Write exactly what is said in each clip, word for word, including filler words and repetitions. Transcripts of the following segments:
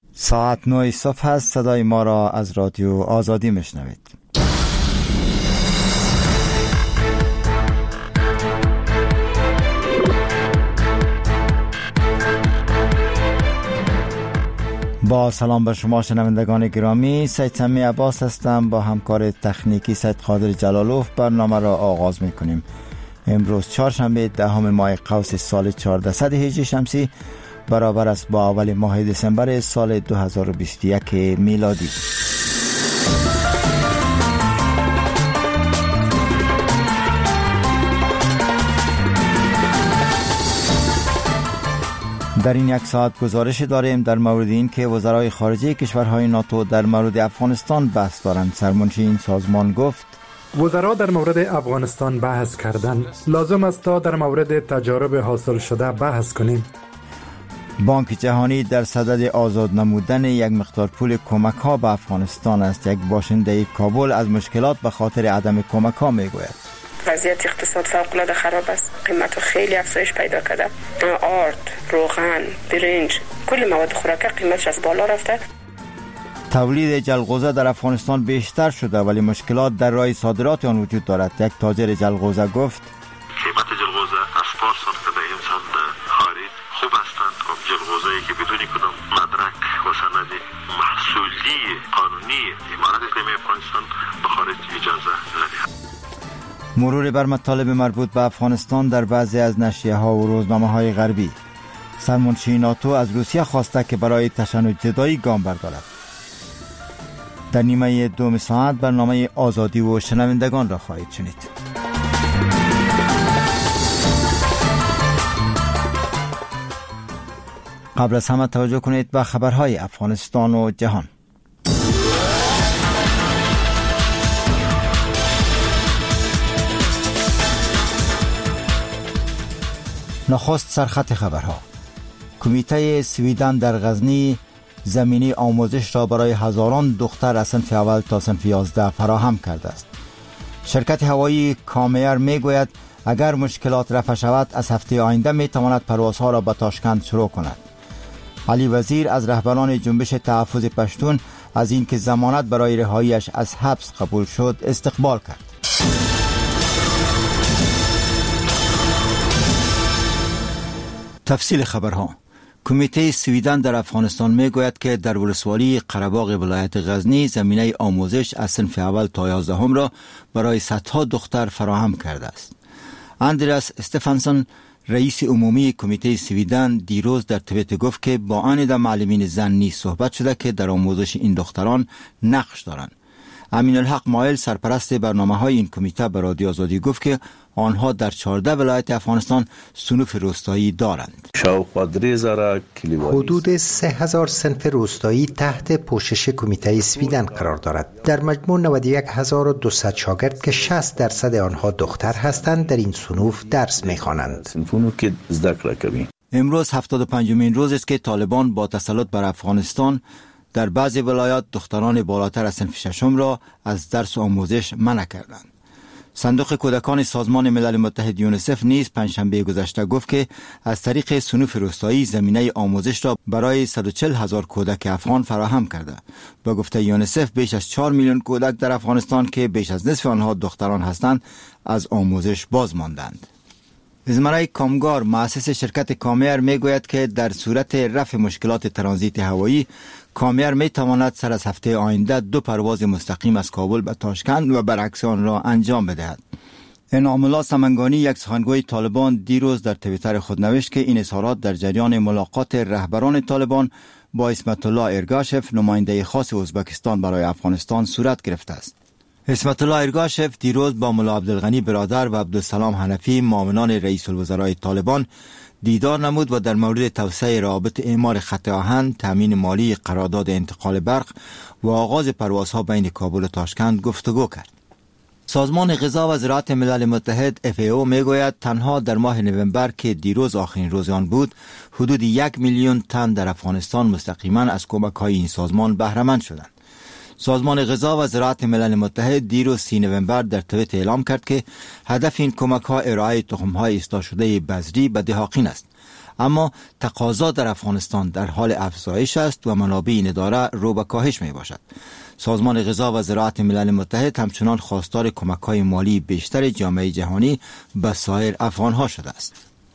ساعت نه صبح هست. صدای ما را از رادیو آزادی میشنوید. با سلام به شما شنوندگان گرامی، سید سمی عباس هستم. با همکار تکنیکی سید قادر جلالوف برنامه را آغاز میکنیم. امروز چهارشنبه دهم ماه قوس سال چهاردهصد هجری شمسی برابر است با اول ماه دسامبر سال دو هزار و بیست و یک میلادی. در این یک ساعت گزارش داریم در مورد این که وزرای خارجه کشورهای ناتو در مورد افغانستان بحث دارند. سرمنشی این سازمان گفت وزرا در مورد افغانستان بحث کردند. لازم است تا در مورد تجارب حاصل شده بحث کنیم. بانک جهانی در صدد آزاد نمودن یک مقدار پول کمک ها به افغانستان است. یک باشنده کابل از مشکلات به خاطر عدم کمک ها می گوید. وضعیت اقتصاد فوق‌العاده خراب است. قیمت خیلی افزایش پیدا کرده. آرد، روغن، برنج، کل مواد خوراکی قیمتش از بالا رفته. تولید جلغوزه در افغانستان بیشتر شده ولی مشکلات در راه صادرات آن وجود دارد. یک تاجر جلغوزه گفت قیمت جلغوزه از پارسال که در این سال خارج خوب هستند. جلغوزه‌ای که بدون کدام مدرک و سند محصولی قانونی امارت اسلامی افغانستان به خارج اجازه ندهد. مرور بر مطالب مربوط به افغانستان در بعضی از نشریه ها و روزنامه های غربی. سرمنشی ناتو از روسیه خواسته که برای تشنج جدایی گام بردارد. در نیمه دوم ساعت برنامه آزادی و شنوندگان را خواهید شنید. قبل از همه توجه کنید به خبرهای افغانستان و جهان. نخست سرخط خبرها. کمیته سویدن در غزنی زمینی آموزش را برای هزاران دختر از صنف اول تا صنف یازده فراهم کرده است. شرکت هوایی کامیر می گوید اگر مشکلات رفع شود از هفته آینده می تواند پروازها را به تاشکند شروع کند. علی وزیر از رهبران جنبش تحفظ پشتون از اینکه ضمانت برای رهاییش از حبس قبول شد استقبال کرد. تفصیل خبرها. کمیته سویدن در افغانستان می گوید که در ولسوالی قره‌باغ ولایت غزنی زمینه آموزش از صنف اول تا یازدهم را برای صدها دختر فراهم کرده است. اندریاس استفانسون رئیس عمومی کمیته سویدن دیروز در توییتر گفت که با آن معلمین زن نیز صحبت شده که در آموزش این دختران نقش دارند. امین الحق مایل سرپرست برنامه‌های این کمیته به رادیو آزادی گفت که آنها در چهارده ولایت افغانستان صنوف روستایی دارند. حدود سه هزار صنف روستایی تحت پوشش کمیته سویدن قرار دارد. در مجموع نود و یک هزار و دویست شاگرد که شصت درصد آنها دختر هستند در این صنوف درس می‌خوانند. امروز هفتاد و پنجمین روز است که طالبان با تسلط بر افغانستان در بعضی ولایات دختران بالاتر از صنف ششم را از درس و آموزش منع کردند. صندوق کودکان سازمان ملل متحد یونیسف نیز پنجشنبه گذشته گفت که از طریق صنوف روستایی زمینه آموزش را برای صد و چهل هزار کودک افغان فراهم کرده. با گفته یونیسف بیش از چهار میلیون کودک در افغانستان که بیش از نصف آنها دختران هستند از آموزش باز ماندند. ازمرای کامگار مؤسس شرکت کامیر می گوید که در صورت رفع مشکلات ترانزیت هوایی کامیر می تواند سر از هفته آینده دو پرواز مستقیم از کابل به تاشکند و برعکس آن را انجام بدهد. انعام الله سمنگانی یک سخنگوی طالبان دیروز در توییتر خود نوشت که این اظهارات در جریان ملاقات رهبران طالبان با اسمت الله ارگاشف نماینده خاص ازبکستان برای افغانستان صورت گرفته است. اسمت الله ارگاشف دیروز با ملا عبدالغنی برادر و عبدالسلام حنفی معاونان رئیس الوزراء طالبان دیدار نمود و در مورد توسعه روابط اعمار خط آهن، تامین مالی قرارداد انتقال برق و آغاز پروازها بین کابل و تاشکند گفتگو کرد. سازمان غذا و زراعت ملل متحد اف ای او میگوید تنها در ماه نوامبر که دیروز آخرین روز آن بود، حدود یک میلیون تن در افغانستان مستقیما از کمک‌های این سازمان بهره مند شدند. سازمان غذا و زراعت ملل متحد دیروز سی نوامبر در توییتر اعلام کرد که هدف این کمک‌ها ارائه تخم‌های اصلاح شده بذری به دهاقین است. اما تقاضا در افغانستان در حال افزایش است و منابع این اداره رو به کاهش می باشد. سازمان غذا و زراعت ملل متحد همچنان خواستار کمک‌های مالی بیشتر جامعه جهانی به سایر افغان‌ها شده است.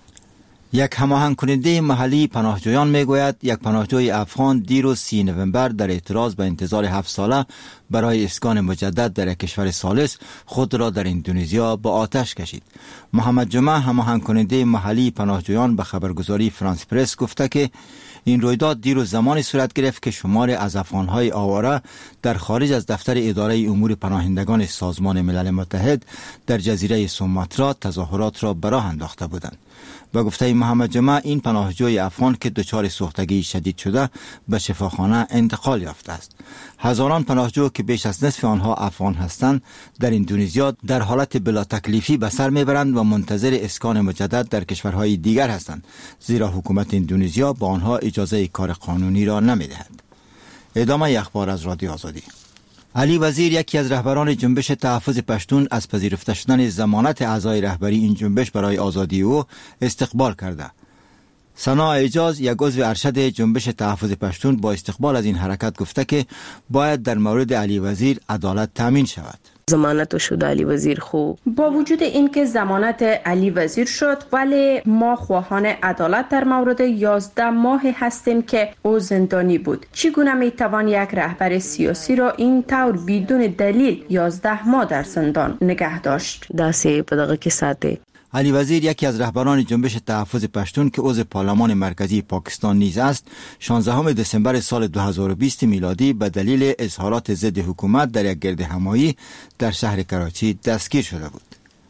یک هماهنگ کننده محلی پناهجویان میگوید یک پناهجوی افغان دیروز سی نوامبر در اعتراض به انتظار هفت ساله برای اسکان مجدد در یک کشور ثالث خود را در اندونزیا به آتش کشید. محمد جمعه هماهنگ کننده محلی پناهجویان به خبرگزاری فرانس پرس گفته که این رویداد دیروز زمانی صورت گرفت که شمار از افغان‌های آواره در خارج از دفتر اداره امور پناهندگان سازمان ملل متحد در جزیره سوماترا تظاهرات را به راه انداخته بودند. به گفته محمد جمعه این پناهجوی افغان که دچار سوختگی شدید شده به شفاخانه انتقال یافته است. هزاران پناهجو که بیش از نصف آنها افغان هستند در اندونزیا در حالت بلا تکلیفی به سر میبرند و منتظر اسکان مجدد در کشورهای دیگر هستند، زیرا حکومت اندونزیا با آنها اجازه کار قانونی را نمیدهد. ادامه اخبار از رادیو آزادی. علی وزیر یکی از رهبران جنبش تحفظ پشتون از پذیرفته شدن ضمانت اعضای رهبری این جنبش برای آزادی او استقبال کرده. ثنا اعجاز یک عضو ارشد جنبش تحفظ پشتون با استقبال از این حرکت گفته که باید در مورد علی وزیر عدالت تامین شود. ضمانت شد علی وزیر خوب. با وجود اینکه ضمانت علی وزیر شد ولی ما خواهان عدالت در مورد یازده ماه هستیم که او زندانی بود. چگونه میتوان یک رهبر سیاسی را این طور بدون دلیل یازده ماه در زندان نگه داشت؟ داسې په دغه کې ساتي. علی وزیر یکی از رهبران جنبش تحفظ پشتون که عضو پارلمان مرکزی پاکستان نیز است، شانزدهم دسامبر سال دو هزار و بیست میلادی به دلیل اظهارات ضد حکومت در یک گردهمایی در شهر کراچی دستگیر شده بود.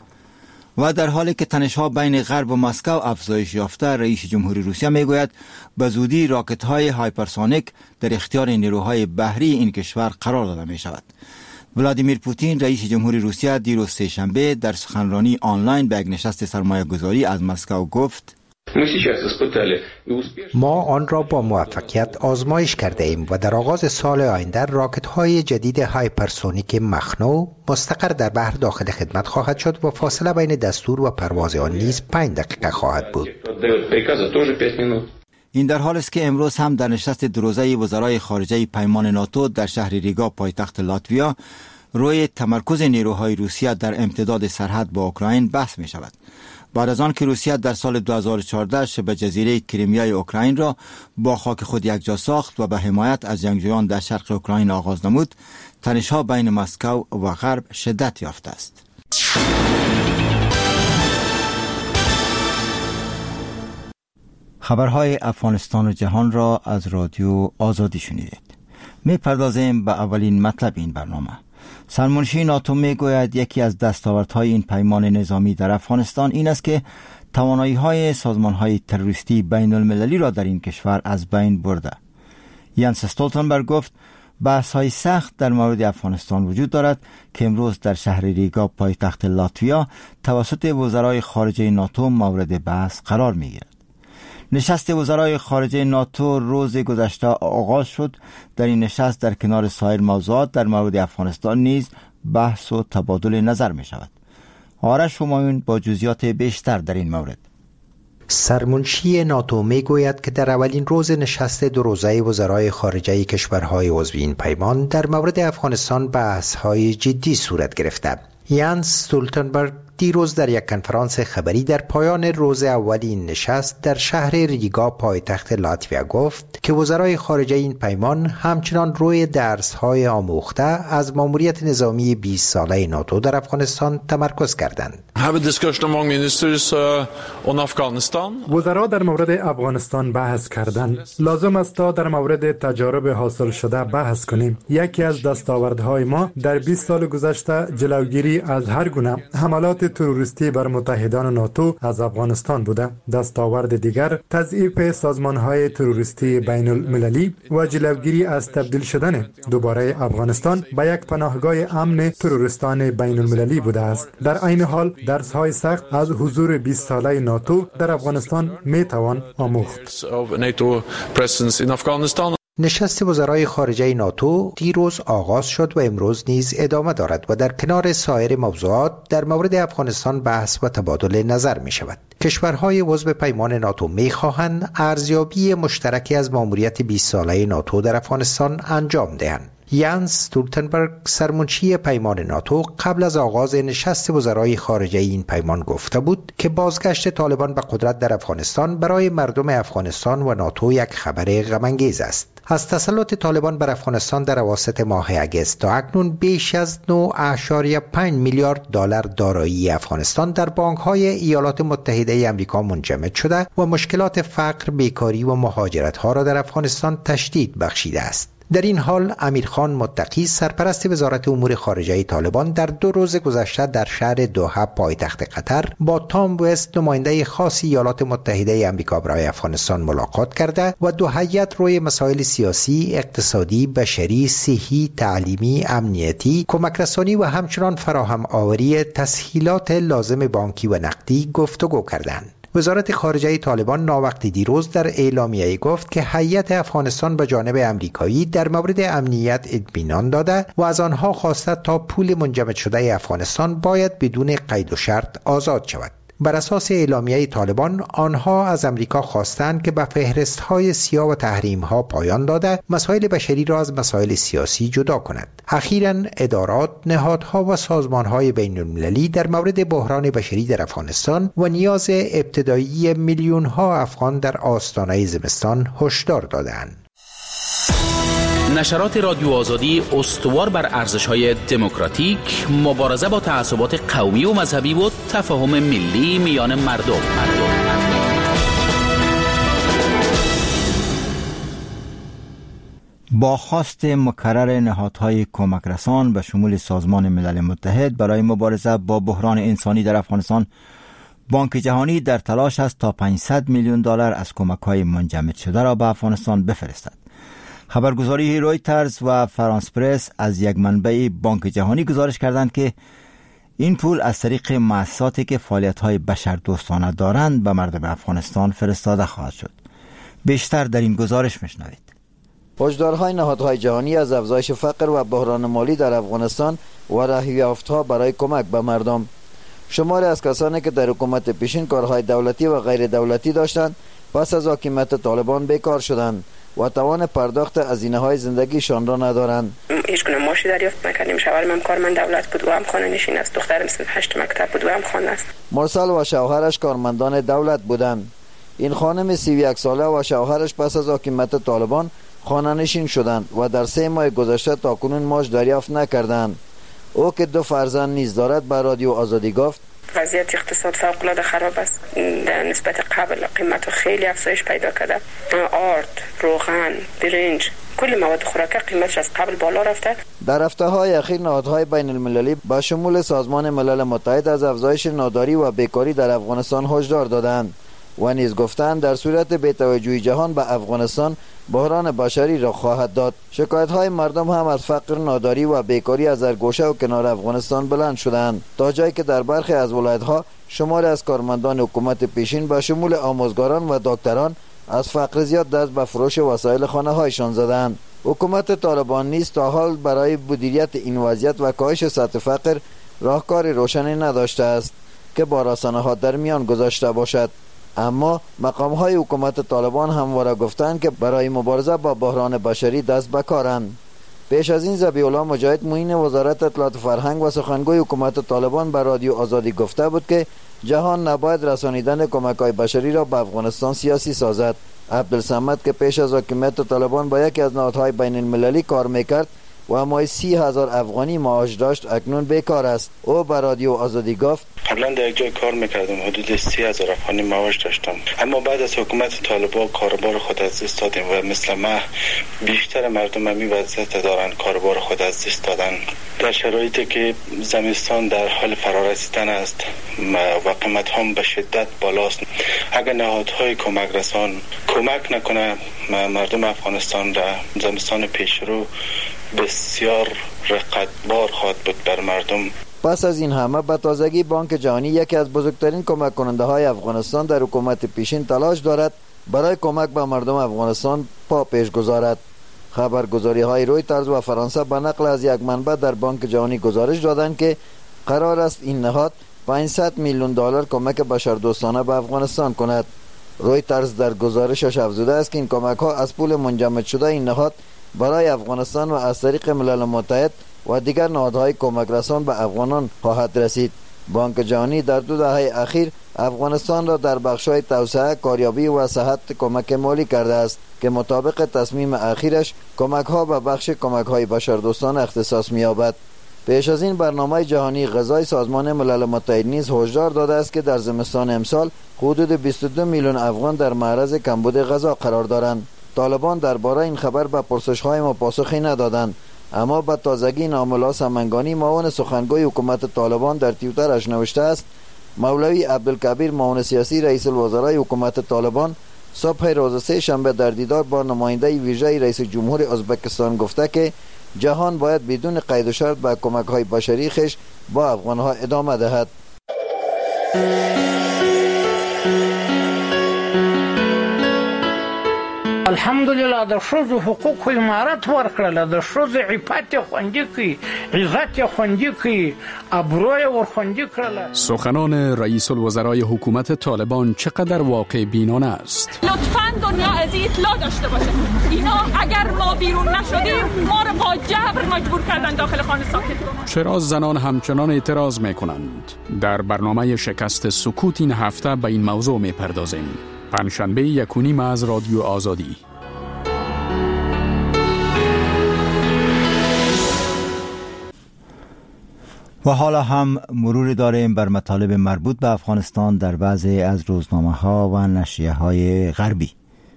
و در حالی که تنش‌ها بین غرب و مسکو افزایش یافته، رئیس جمهوری روسیه میگوید به زودی راکت‌های هایپرسونیک در اختیار نیروهای بحری این کشور قرار داده می شود. ولادیمیر پوتین رئیس جمهوری روسیه دیروز سه‌شنبه در سخنرانی آنلاین به یک نشست سرمایه‌گذاری از مسکو گفت: ما آن را با موفقیت آزمایش کرده ایم و در آغاز سال آینده راکت های جدید هایپرسونیک مخنو مستقر در بحر داخل خدمت خواهد شد و فاصله بین دستور و پرواز آن نیز پنج دقیقه خواهد بود. این در حالی است که امروز هم در نشست دوروزه وزرای خارجه پیمان ناتو در شهر ریگا پایتخت لاتویا روی تمرکز نیروهای روسیه در امتداد سرحد با اوکراین بحث می شود. بعد از آن که روسیه در سال دو هزار و چهارده شبه جزیره کریمیای اوکراین را با خاک خود یکجا ساخت و به حمایت از جنگجویان در شرق اوکراین آغاز نمود، تنش‌ها بین مسکو و غرب شدت یافته است. خبرهای افغانستان و جهان را از رادیو آزادی شنیدید. می پردازیم به اولین مطلب این برنامه. سرمنشی ناتو می گوید یکی از دستاوردهای این پیمان نظامی در افغانستان این است که توانایی‌های سازمان‌های تروریستی بین المللی را در این کشور از بین برده. یانس استولتنبرگ گفت بحث‌های سخت در مورد افغانستان وجود دارد که امروز در شهر ریگا پایتخت لاتویا توسط وزرای خارجه ناتو مورد بحث قرار می‌گیرد. نشست وزرای خارجه ناتو روز گذشته آغاز شد. در این نشست در کنار سایر موضوعات در مورد افغانستان نیز بحث و تبادل نظر می شود. آرش همایون با جزئیات بیشتر در این مورد. سرمنشی ناتو می گوید که در اولین روز نشست دو روزه وزرای خارجه کشورهای عضو این پیمان در مورد افغانستان بحث‌های جدی صورت گرفته. یانس استولتنبرگ دیروز در یک کنفرانس خبری در پایان روز اولین نشست در شهر ریگا پایتخت لاتویا گفت که وزرای خارجه این پیمان همچنان روی درس‌های آموخته از ماموریت نظامی بیست ساله ناتو در افغانستان تمرکز کردند. وزرا در مورد افغانستان بحث کردند. لازم است تا در مورد تجارب حاصل شده بحث کنیم. یکی از دستاوردهای ما در بیست سال گذشته جلوگیری از هر گونه حملات تروریستی بر متحدان ناتو از افغانستان بوده. دستاورد دیگر تضعیف سازمان‌های تروریستی بین المللی و جلوگیری از تبدیل شدن دوباره افغانستان به یک پناهگاه امن تروریستان بین المللی بوده است. در عین حال درس‌های سخت از حضور بیست ساله ناتو در افغانستان میتوان آموخت. نشست وزرای خارجه ناتو دیروز آغاز شد و امروز نیز ادامه دارد و در کنار سایر موضوعات در مورد افغانستان بحث و تبادل نظر می شود. کشورهای عضو پیمان ناتو می خواهند ارزیابی مشترکی از ماموریت بیست ساله ناتو در افغانستان انجام دهند. یانس استولتنبرگ سرمنشی پیمان ناتو قبل از آغاز نشست وزرای خارجه این پیمان گفته بود که بازگشت طالبان به قدرت در افغانستان برای مردم افغانستان و ناتو یک خبر غم‌انگیز است. از تسلط طالبان بر افغانستان در اواسط ماه اگست تا اکنون بیش از نه ممیز پنج میلیارد دلار دارایی افغانستان در بانک‌های ایالات متحده آمریکا منجمد شده و مشکلات فقر، بیکاری و مهاجرت‌ها را در افغانستان تشدید بخشیده است. در این حال امیرخان متقی سرپرست وزارت امور خارجه طالبان در دو روز گذشته در شهر دوحه پایتخت قطر با تام وست نماینده خاص ایالات متحده آمریکا برای افغانستان ملاقات کرده و دو هیئت روی مسائل سیاسی، اقتصادی، بشری، صحی، تعلیمی، امنیتی، کمک رسانی و همچنان فراهم آوری تسهیلات لازم بانکی و نقدی گفتگو کردند. وزارت خارجه طالبان ناوقتی دیروز در اعلامیه گفت که هیئت افغانستان به جانب امریکایی در مورد امنیت اطمینان داده و از آنها خواسته تا پول منجمد شده افغانستان باید بدون قید و شرط آزاد شود. بر اساس اعلامیه طالبان آنها از امریکا خواستند که به فهرست‌های سیاه و تحریم‌ها پایان داده مسائل بشری را از مسائل سیاسی جدا کند. اخیراً ادارات، نهادها و سازمان‌های بین‌المللی در مورد بحران بشری در افغانستان و نیاز ابتدایی میلیون‌ها افغان در آستانه زمستان هشدار دادند. نشرات رادیو آزادی استوار بر ارزش‌های دموکراتیک، مبارزه با تعصبات قومی و مذهبی و تفاهم ملی میان مردم. مردم. با خواست مکرر نهادهای کمک رسان به شمول سازمان ملل متحد برای مبارزه با بحران انسانی در افغانستان، بانک جهانی در تلاش است تا پانصد میلیون دلار از کمک‌های منجمد شده را به افغانستان بفرستد. خبرگزاری رویترز و فرانس پرس از یک منبع بانک جهانی گزارش کردند که این پول از طریق مؤسساتی که فعالیت‌های بشردوستانه دارند به مردم افغانستان فرستاده خواهد شد. بیشتر در این گزارش میشنوید. هشدارهای نهادهای جهانی از افزایش فقر و بحران مالی در افغانستان و راهیافت‌ها برای کمک به مردم. شماری از کسانی که در حکومت پیشین کارهای دولتی و غیر دولتی داشتند پس از حاکمیت طالبان بیکار شدند و توان پرداخت هزینه‌های زندگیشان را ندارند. هیچ گونه معاشی دریافت نکردیم. شوهرم کارمند دولت بود و هم خانه نشین است. دخترم سن هشت مکتب بود و هم خانه است. مرسل و شوهرش کارمندان دولت بودند. این خانم سی و یک ساله و شوهرش پس از حاکمیت طالبان خانه نشین شدند و در سه ماه گذشته تاکنون معاش دریافت نکردند. او که دو فرزند نیز دارد به رادیو آزادی گفت وضعیت اقتصاد فوق العاده خراب است. در نسبت قبل قیمت خیلی افزایش پیدا کرده. آرد، روغن، برنج، کل مواد خوراکی قیمتش از قبل بالا رفته. در هفته‌های اخیر نهادهای بین المللی با شمول سازمان ملل متحد از افزایش ناداری و بیکاری در افغانستان هشدار دادند و نیز گفتند در صورت بی‌توجهی جهان به افغانستان بحران بشری را خواهد داد. شکایت‌های مردم هم از فقر، ناداری و بیکاری از هر گوشه و کنار افغانستان بلند شدند تا جایی که در برخی از ولایت‌ها شماری از کارمندان حکومت پیشین به شمول آموزگاران و دکتران از فقر زیاد دست به فروش وسایل خانه‌هایشان زدند. حکومت طالبان نیز تا حال برای مدیریت این وضعیت و کاهش سطح فقر راهکار روشنی نداشته است که با رسانه‌ها در میان گذاشته باشد. اما مقام‌های حکومت طالبان همواره گفتند که برای مبارزه با بحران بشری دست به کارند. پیش از این ذبیح الله مجاهد معین وزارت اطلاعات و فرهنگ و سخنگوی حکومت طالبان به رادیو آزادی گفته بود که جهان نباید رسانیدن کمک‌های بشری را به افغانستان سیاسی سازد. عبدالصمد که پیش از حاکمیت طالبان با یکی از نهادهای بین المللی کار میکرد و ماهی سی هزار افغانی معاش داشت اکنون بیکار است. او به رادیو آزادی گفت قبلا در یک جای کار میکردم، حدود سی هزار افغانی معاش داشتم، اما بعد از حکومت طالبان کاربار خود از دست دادیم و مثل ما بیشتر مردم همین وضعیت دارن، کاربار خود از دست دادن. در شرایطی که زمستان در حال فرارسیدن است و قیمت هم به شدت بالاست، اگر نهادهای کمک رسان کمک نکنه مردم افغانستان در زمستان پیشرو بسیار رقتبار خواهد بود بر مردم. پس از این همه به تازگی بانک جهانی یکی از بزرگترین کمک کننده های افغانستان در حکومت پیشین تلاش دارد برای کمک به مردم افغانستان پا پیش گذارد. خبرگزاری های رویترز و فرانسه به نقل از یک منبع در بانک جهانی گزارش دادند که قرار است این نهاد پانصد میلیون دلار کمک بشردوستانه به افغانستان کند. رویترز در گزارشش افزوده است که این کمک ها از پول منجمد شده این نهاد برای افغانستان و از طریق ملل متحد و دیگر نهادهای کمک رسان به افغانان خواهد رسید. بانک جهانی در دو دهه اخیر افغانستان را در بخش‌های توسعه، کاریابی و صحت کمک مالی کرده است که مطابق تصمیم اخیرش کمک‌ها به بخش کمک‌های بشردوستانه اختصاص می‌یابد. پیش از این برنامه جهانی غذای سازمان ملل متحد نیز هشدار داده است که در زمستان امسال حدود بیست و دو میلیون افغان در معرض کمبود غذا قرار دارند. طالبان درباره این خبر به پرسش‌های ما پاسخی ندادند، اما به تازگی ناملا سمنگانی معاون سخنگوی حکومت طالبان در توییترش نوشته است مولوی عبدالکبیر معاون سیاسی رئیس الوزرای حکومت طالبان صبح روز سه شنبه در دیدار با نماینده ویژه رئیس جمهور ازبکستان گفته که جهان باید بدون قید و شرط به کمک‌های بشری خش با افغان‌ها ادامه دهد. الحمدلله د ښځو حقوق امارت ورکړله، د ښځو عفت خوندي کړي، عزت خوندي کړي، ابروی ور خوندي کړله. سخنان رئیس الوزرای حکومت طالبان چقدر واقع بینانه است؟ لطفاً دنیا از این اطلاع داشته باشه اینا اگر ما بیرون نشدیم ما رو با جبر مجبور کردن داخل خانه ساکت کنن. چرا زنان همچنان اعتراض میکنند؟ در برنامه شکست سکوت این هفته به این موضوع میپردازیم. پنجشنبه یک و نیم از رادیو آزادی. و حالا هم مروری داریم بر مطالب مربوط به افغانستان در بعضی از روزنامه ها و نشریه های غربی.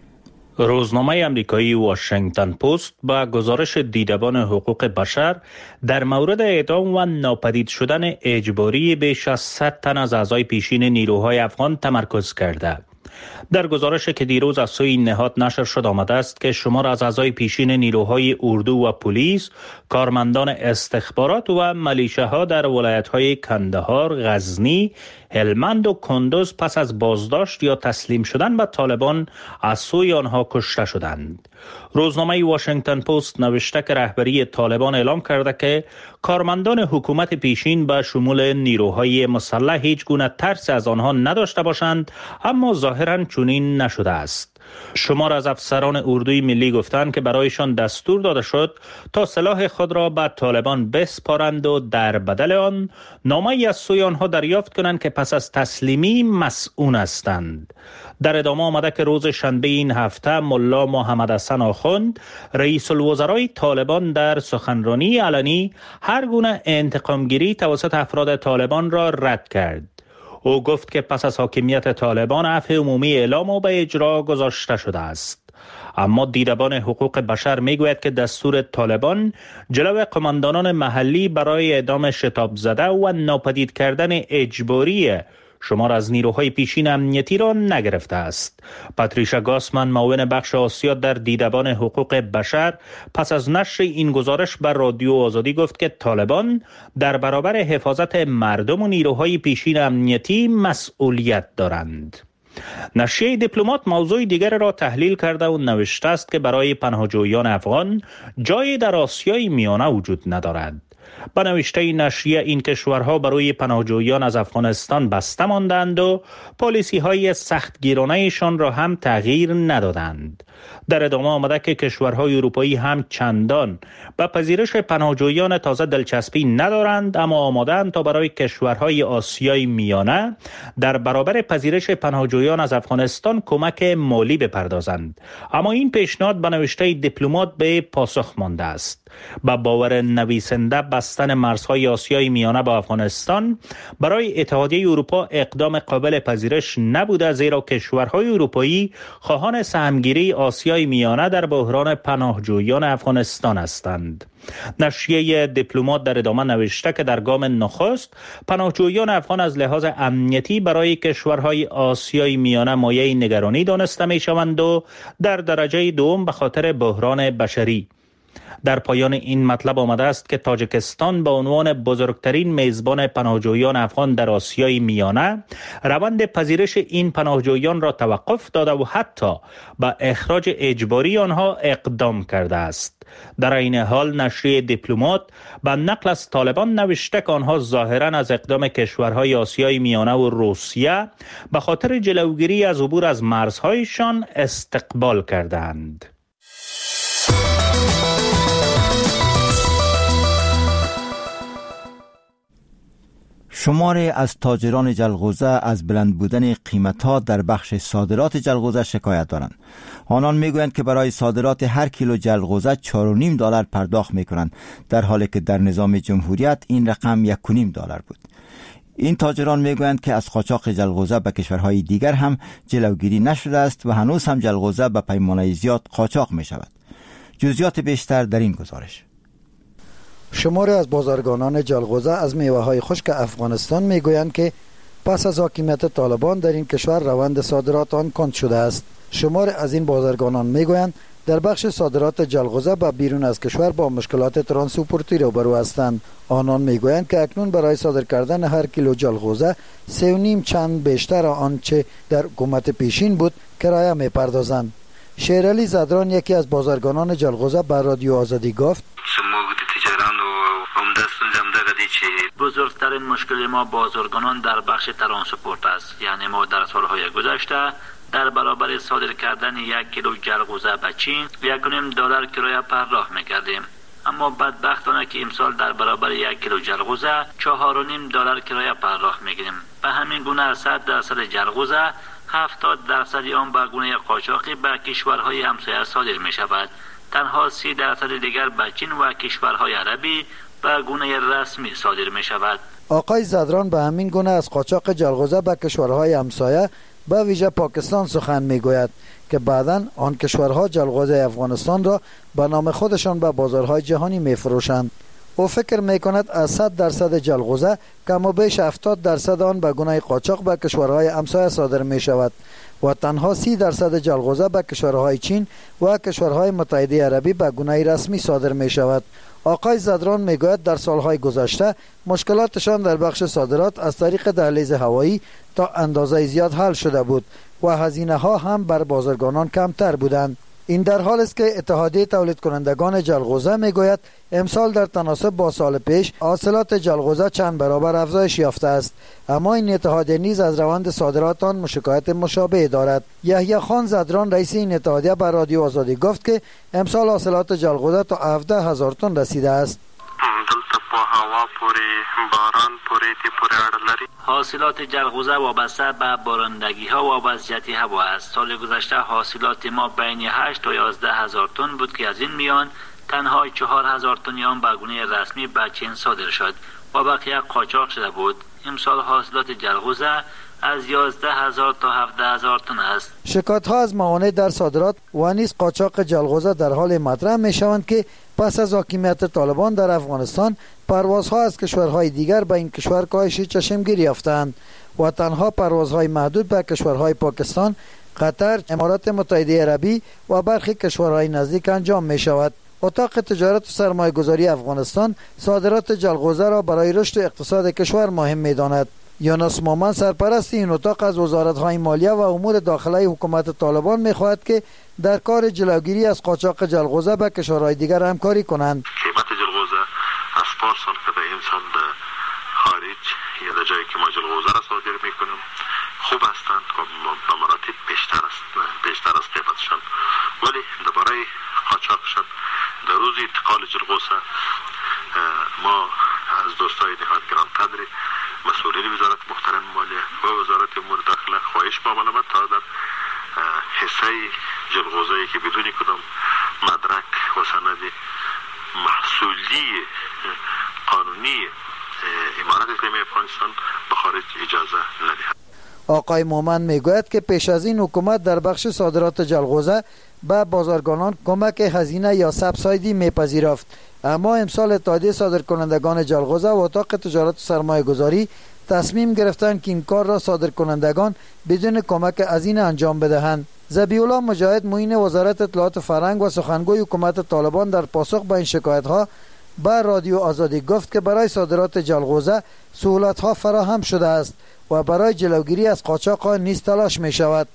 روزنامه امریکایی واشنگتن پست با گزارش دیدبان حقوق بشر در مورد اعدام و ناپدید شدن اجباری بیش از صد تن از اعضای پیشین نیروهای افغان تمرکز کرده. در گزارش که دیروز از سوی این نهاد نشر شد آمده است که شمار از اعضای پیشین نیروهای اردو و پلیس، کارمندان استخبارات و ملیشه‌ها در ولایت‌های کندهار، غزنی، هلمند و کندوز پس از بازداشت یا تسلیم شدن به طالبان از سوی آنها کشته شدند. روزنامه واشنگتن پست نوشته که رهبری طالبان اعلام کرده که کارمندان حکومت پیشین به شمول نیروهای مسلح هیچ گونه ترس از آنها نداشته باشند، اما ظاهراً چنین نشده است. شمار از افسران اردوی ملی گفتند که برایشان دستور داده شد تا سلاح خود را به طالبان بسپارند و در بدل آن نامه‌ای از سوی آنها دریافت کنند که پس از تسلیمی مسئول هستند. در ادامه آمده که روز شنبه این هفته ملا محمد حسن آخوند رئیس الوزرای طالبان در سخنرانی علنی هر گونه انتقامگیری توسط افراد طالبان را رد کرد. او گفت که پس از حاکمیت طالبان عفو عمومی اعلام و به اجرا گذاشته شده است. اما دیدبان حقوق بشر میگوید که دستور طالبان جلو قماندانان محلی برای اعدام شتاب زده و ناپدید کردن اجباری شمار از نیروهای پیشین امنیتی را نگرفته است. پاتریشا گاسمن معاون بخش آسیا در دیدبان حقوق بشر پس از نشر این گزارش بر رادیو آزادی گفت که طالبان در برابر حفاظت مردم و نیروهای پیشین امنیتی مسئولیت دارند. نشریه دیپلمات موضوع دیگر را تحلیل کرده و نوشته است که برای پناهجویان افغان جایی در آسیای میانه وجود ندارد. با نوشته نشریه این کشورها برای پناهجویان از افغانستان بسته ماندند و پالیسی های سختگیرانه‌شان را هم تغییر ندادند. در ادامه آمده که کشورهای اروپایی هم چندان به پذیرش پناهجویان تازه دلچسپی ندارند، اما آماده‌اند تا برای کشورهای آسیای میانه در برابر پذیرش پناهجویان از افغانستان کمک مالی بپردازند. اما این پیشنهاد به نوشته دیپلمات به پاسخ مانده است. با باور نویسنده بستن مرزهای آسیای میانه با افغانستان برای اتحادیه اروپا اقدام قابل پذیرش نبوده، زیرا کشورهای اروپایی خواهان سهمگیری آسیای میانه در بحران پناهجویان افغانستان هستند. نشریه دیپلمات در ادامه نوشته که در گام نخست پناهجویان افغان از لحاظ امنیتی برای کشورهای آسیای میانه مایه نگرانی دانسته می شوند و در درجه دوم به خاطر بحران بشری. در پایان این مطلب آمده است که تاجیکستان به عنوان بزرگترین میزبان پناهجویان افغان در آسیای میانه روند پذیرش این پناهجویان را توقف داده و حتی به اخراج اجباری آنها اقدام کرده است. در این حال نشریه دیپلمات به نقل از طالبان نوشته که آنها ظاهراً از اقدام کشورهای آسیای میانه و روسیه به خاطر جلوگیری از عبور از مرزهایشان استقبال کردند. شماری از تاجران جلغوزه از بلند بودن قیمت‌ها در بخش صادرات جلغوزه شکایت دارند. آنان میگویند که برای صادرات هر کیلو جلغوزه چهار و نیم دلار پرداخت میکنند، در حالی که در نظام جمهوریت این رقم یک و نیم دلار بود. این تاجران میگویند که از قاچاق جلغوزه به کشورهای دیگر هم جلوگیری نشده است و هنوز هم جلغوزه به پیمانه زیاد قاچاق می شود. جزئیات بیشتر در این گزارش. شماری از بازرگانان جلغوزه از میوه‌های خشک افغانستان میگویند که پس از حاکمیت طالبان در این کشور روند صادرات آن کند شده است. شماری از این بازرگانان میگویند در بخش صادرات جلغوزه به بیرون از کشور با مشکلات ترانسپورتی روبرو هستند. آنان میگویند که اکنون برای صادر کردن هر کیلو جلغوزه سه و نیم چند بیشتر آنچه در حکومت پیشین بود کرایه میپردازند. شیرعلی زدران یکی از بازرگانان جلغوزه به رادیو آزادی گفت: بزرگترین مشکل ما بازرگانان در بخش ترانسپورت است. یعنی ما در سالهای گذشته در برابر صادر کردن یک کیلو جلغوزه به چین یک و نیم دلار کرایه پرداخت میکردیم، اما بدبختانه که امسال در برابر یک کیلو جلغوزه چهار و نیم دلار کرایه پرداخت میگیریم. به همین گونه صد درصد جلغوزه هفتاد درصد آن به گونه قاچاقی به کشورهای همسایه صادر می شود. تنها سی درصد دیگر به چین و کشورهای عربی به گونه رسمی صادر می شود. آقای زدران به همین گونه از قاچاق جلغوزه به کشورهای همسایه به ویژه پاکستان سخن می گوید که بعداً آن کشورها جلغوزه افغانستان را به نام خودشان به بازارهای جهانی می فروشند. او فکر می کند از صد درصد جلغوزه کم و بیش هفتاد درصد آن به گونه قاچاق به کشورهای همسایه صادر می شود و تنها سی درصد جلغوزه به کشورهای چین و کشورهای متحده عربی به گونه رسمی صادر می شود. آقای زدران می گوید در سالهای گذشته مشکلاتشان در بخش صادرات از طریق دهلیز هوایی تا اندازه زیاد حل شده بود و هزینه ها هم بر بازرگانان کمتر بودند. این در حال است که اتحادیه تولید کنندگان جلغوزه می گوید امسال در تناسب با سال پیش حاصلات جلغوزه چند برابر افزایش یافته است، اما این اتحادیه نیز از روند صادرات آن شکایت مشابه دارد. یحیی خان زدران رئیس این اتحادیه بر رادیو آزادی گفت که امسال حاصلات جلغوزه تا هفده هزار تن رسیده است. حاصلات جلغوزه وابسته به بارندگی ها و وضعیت هوا است. سال گذشته حاصلات ما بین هشت تا یازده هزار تن بود که از این میان تنها چهار هزار تن آن به گونه رسمی به چین صادر شد و بقیه قاچاق شده بود. امسال حاصلات جلغوزه از یازده هزار تا هفده هزار تن است. شکایت ها از موانع در صادرات و نیز قاچاق جلغوزه در حال مطرح می شوند که پس از حاکمیت طالبان در افغانستان پروازها از کشورهای دیگر به این کشور کاهش چشمگیری یافتند و تنها پروازهای محدود به کشورهای پاکستان، قطر، امارات متحده عربی و برخی کشورهای نزدیک انجام می شود. اتاق تجارت و سرمایه گذاری افغانستان صادرات جلغوزه را برای رشد اقتصاد کشور مهم می داند. یونس مومن سرپرست این اتاق از وزارت‌های مالیه و امور داخلی حکومت طالبان می‌خواهد که در کار جلوگیری از قاچاق جلغوزه به کشورهای دیگر همکاری کنند. قیمت جلغوزه از پارسال که به این سال در خارج یا در جایی که ما جلغوزه را صادر می‌کنیم خوب هستند و به مراتب بیشتر است بیشتر از قیمتشان، ولی درباره قاچاقشان در روز انتقال جلغوزه ما از دوستای نهاد گرانقدر مسئولین وزارت محترم مالیه و وزارت امور داخله خواهش معاملات تا در حصه جلغوزه‌ای که بدون کدام مدرک و سند محصولی قانونی امارت اسلامی افغانستان به خارج اجازه ندهد. آقای مومن میگوید که پیش از این حکومت در بخش صادرات جلغوزه به بازرگانان کمک هزینه یا سبسایدی میپذیرفت، اما امسال اتحادیه صادرکنندگان جلغوزه و اتاق تجارت و سرمایه گذاری تصمیم گرفتند که این کار را صادرکنندگان بدون کمک از این انجام بدهند. ذبیح الله مجاهد معین وزارت اطلاعات فرهنگ و سخنگوی حکومت طالبان در پاسخ به این شکایت‌ها به رادیو آزادی گفت که برای صادرات جلغوزه سهولت‌ها فراهم شده است و برای جلوگیری از قاچاق نیز تلاش می‌شود.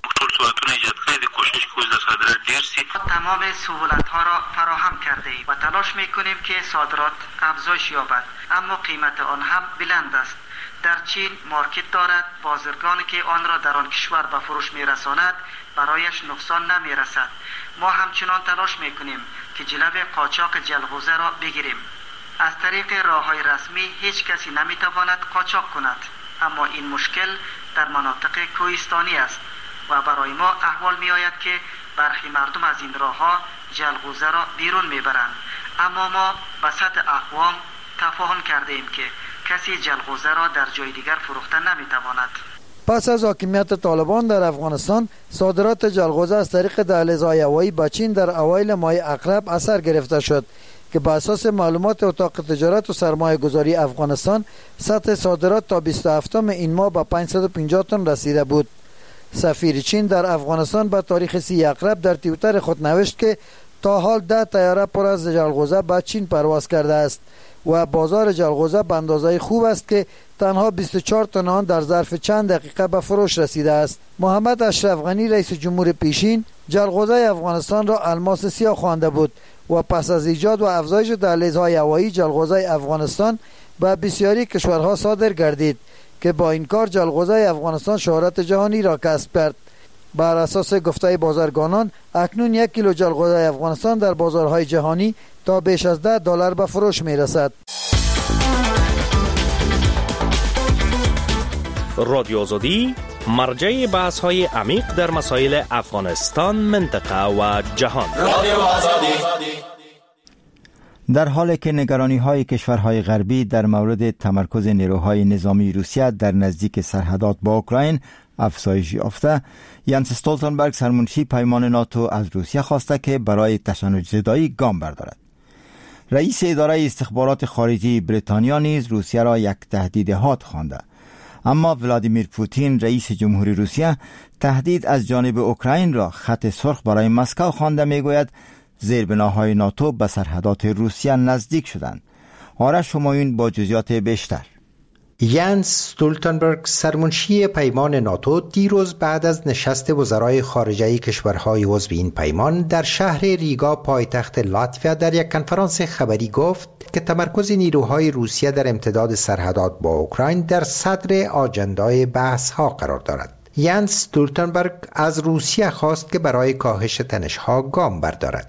تمام سهولت‌ها را فراهم کرده ایم و تلاش می‌کنیم که صادرات افزایش یابد، اما قیمت آن هم بلند است. در چین مارکت دارد، بازرگانی که آن را در آن کشور به فروش می‌رساند برایش نقصان نمی‌رسد. ما همچنان تلاش می‌کنیم که جلوی قاچاق جلغوزه را بگیریم. از طریق راه‌های رسمی هیچ کسی نمی‌تواند قاچاق کند، اما این مشکل در مناطق کوهستانی است و برای ما احوال می‌آید که برخی مردم از این راه‌ها جلغوزه را بیرون می‌برند، اما ما به سطح اقوام تفاهم کرده ایم که کسی جلغوزه را در جای دیگر فروخته نمی‌تواند. پس از حاکمیت طالبان در افغانستان، صادرات جلغوزه از طریق دهلیزهای هوایی به چین در اوایل ماه اقرب اثر گرفته شد که به اساس معلومات اتاق تجارت و سرمایه گذاری افغانستان سطح صادرات تا بیست و هفتم این ماه به پانصد و پنجاه تن رسیده بود. سفیر چین در افغانستان به تاریخ سی اقرب در توییتر خود نوشت که تا حال ده طیاره پر از جلغوزه به چین پرواز کرده است و بازار جلغوزه به اندازه خوب است که تنها بیست و چهار تن آن در ظرف چند دقیقه به فروش رسیده است. محمد اشرف غنی رئیس جمهور پیشین جلغوزه افغانستان را الماس سیاه خوانده بود و پس از ایجاد و افزایش دهلیزهای هوایی جلغوزه افغانستان به بسیاری کشورها صادر گردید که با این کار جلغوزه افغانستان شهرت جهانی را کسب کرد. بر اساس گفته بازرگانان اکنون یک کیلو جلغوزه افغانستان در بازارهای جهانی تا بیش از ده دلار به فروش می رسد. رادیو آزادی مرجع بحث های عمیق در مسائل افغانستان، منطقه و جهان. رادیو آزادی. در حالی که نگرانی های کشورهای غربی در مورد تمرکز نیروهای نظامی روسیه در نزدیک سرحدات با اوکراین افزایش یافته، ینس استولتنبرگ سرمنشی پیمان ناتو از روسیه خواسته که برای تشنج زدایی گام بردارد. رئیس اداره استخبارات خارجی بریتانیا نیز روسیه را یک تهدید حاد خوانده، اما ولادیمیر پوتین رئیس جمهوری روسیه تهدید از جانب اوکراین را خط سرخ برای مسکو خوانده. میگوید زیربناهای ناتو به سرحدات روسیه نزدیک شدند. آرش همایون با جزئیات بیشتر. ینس استولتنبرگ سرمنشی پیمان ناتو دیروز بعد از نشست وزرای خارجه کشورهای عضو این پیمان در شهر ریگا پایتخت لاتویا در یک کنفرانس خبری گفت که تمرکز نیروهای روسیه در امتداد سرحدات با اوکراین در صدر آجندای بحث ها قرار دارد. ینس استولتنبرگ از روسیه خواست که برای کاهش تنش‌ها گام بردارد.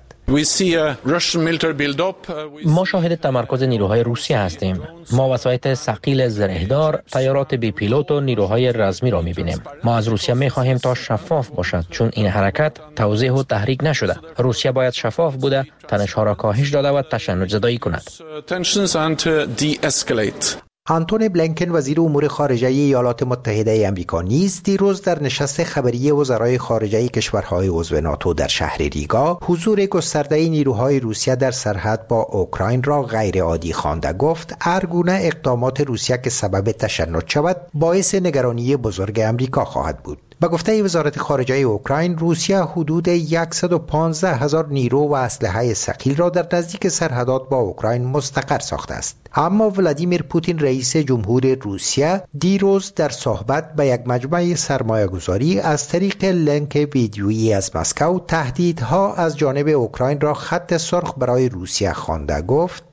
ما شاهد تمرکز نیروهای روسیه هستیم. ما وسایط ثقیل زرهدار، طیارات بی پیلوت و نیروهای رزمی را می‌بینیم. ما از روسیه می‌خواهیم تا شفاف باشد، چون این حرکت توضیح و تحریک نشده. روسیه باید شفاف بوده، تنش‌ها را کاهش داده و تشنج زدایی کند. آنتونی بلینکن وزیر امور خارجه ایالات متحده آمریکا نیز دیروز در نشست خبری وزرای خارجه کشورهای عضو ناتو در شهر ریگا حضور گسترده نیروهای روسیه در سرحد با اوکراین را غیر عادی خوانده. گفت هر گونه اقدامات روسیه که سبب تشنج شود باعث نگرانی بزرگ آمریکا خواهد بود. با گفته وزارت خارجه اوکراین، روسیه حدود صد و پانزده هزار نیرو و اسلحه ثقیل را در نزدیک سرحدات با اوکراین مستقر ساخته است. اما ولادیمیر پوتین رئیس جمهور روسیه دیروز در صحبت به یک مجمع سرمایه گذاری از طریق لینک ویدیویی از مسکو تهدیدها از جانب اوکراین را خط سرخ برای روسیه خوانده. گفت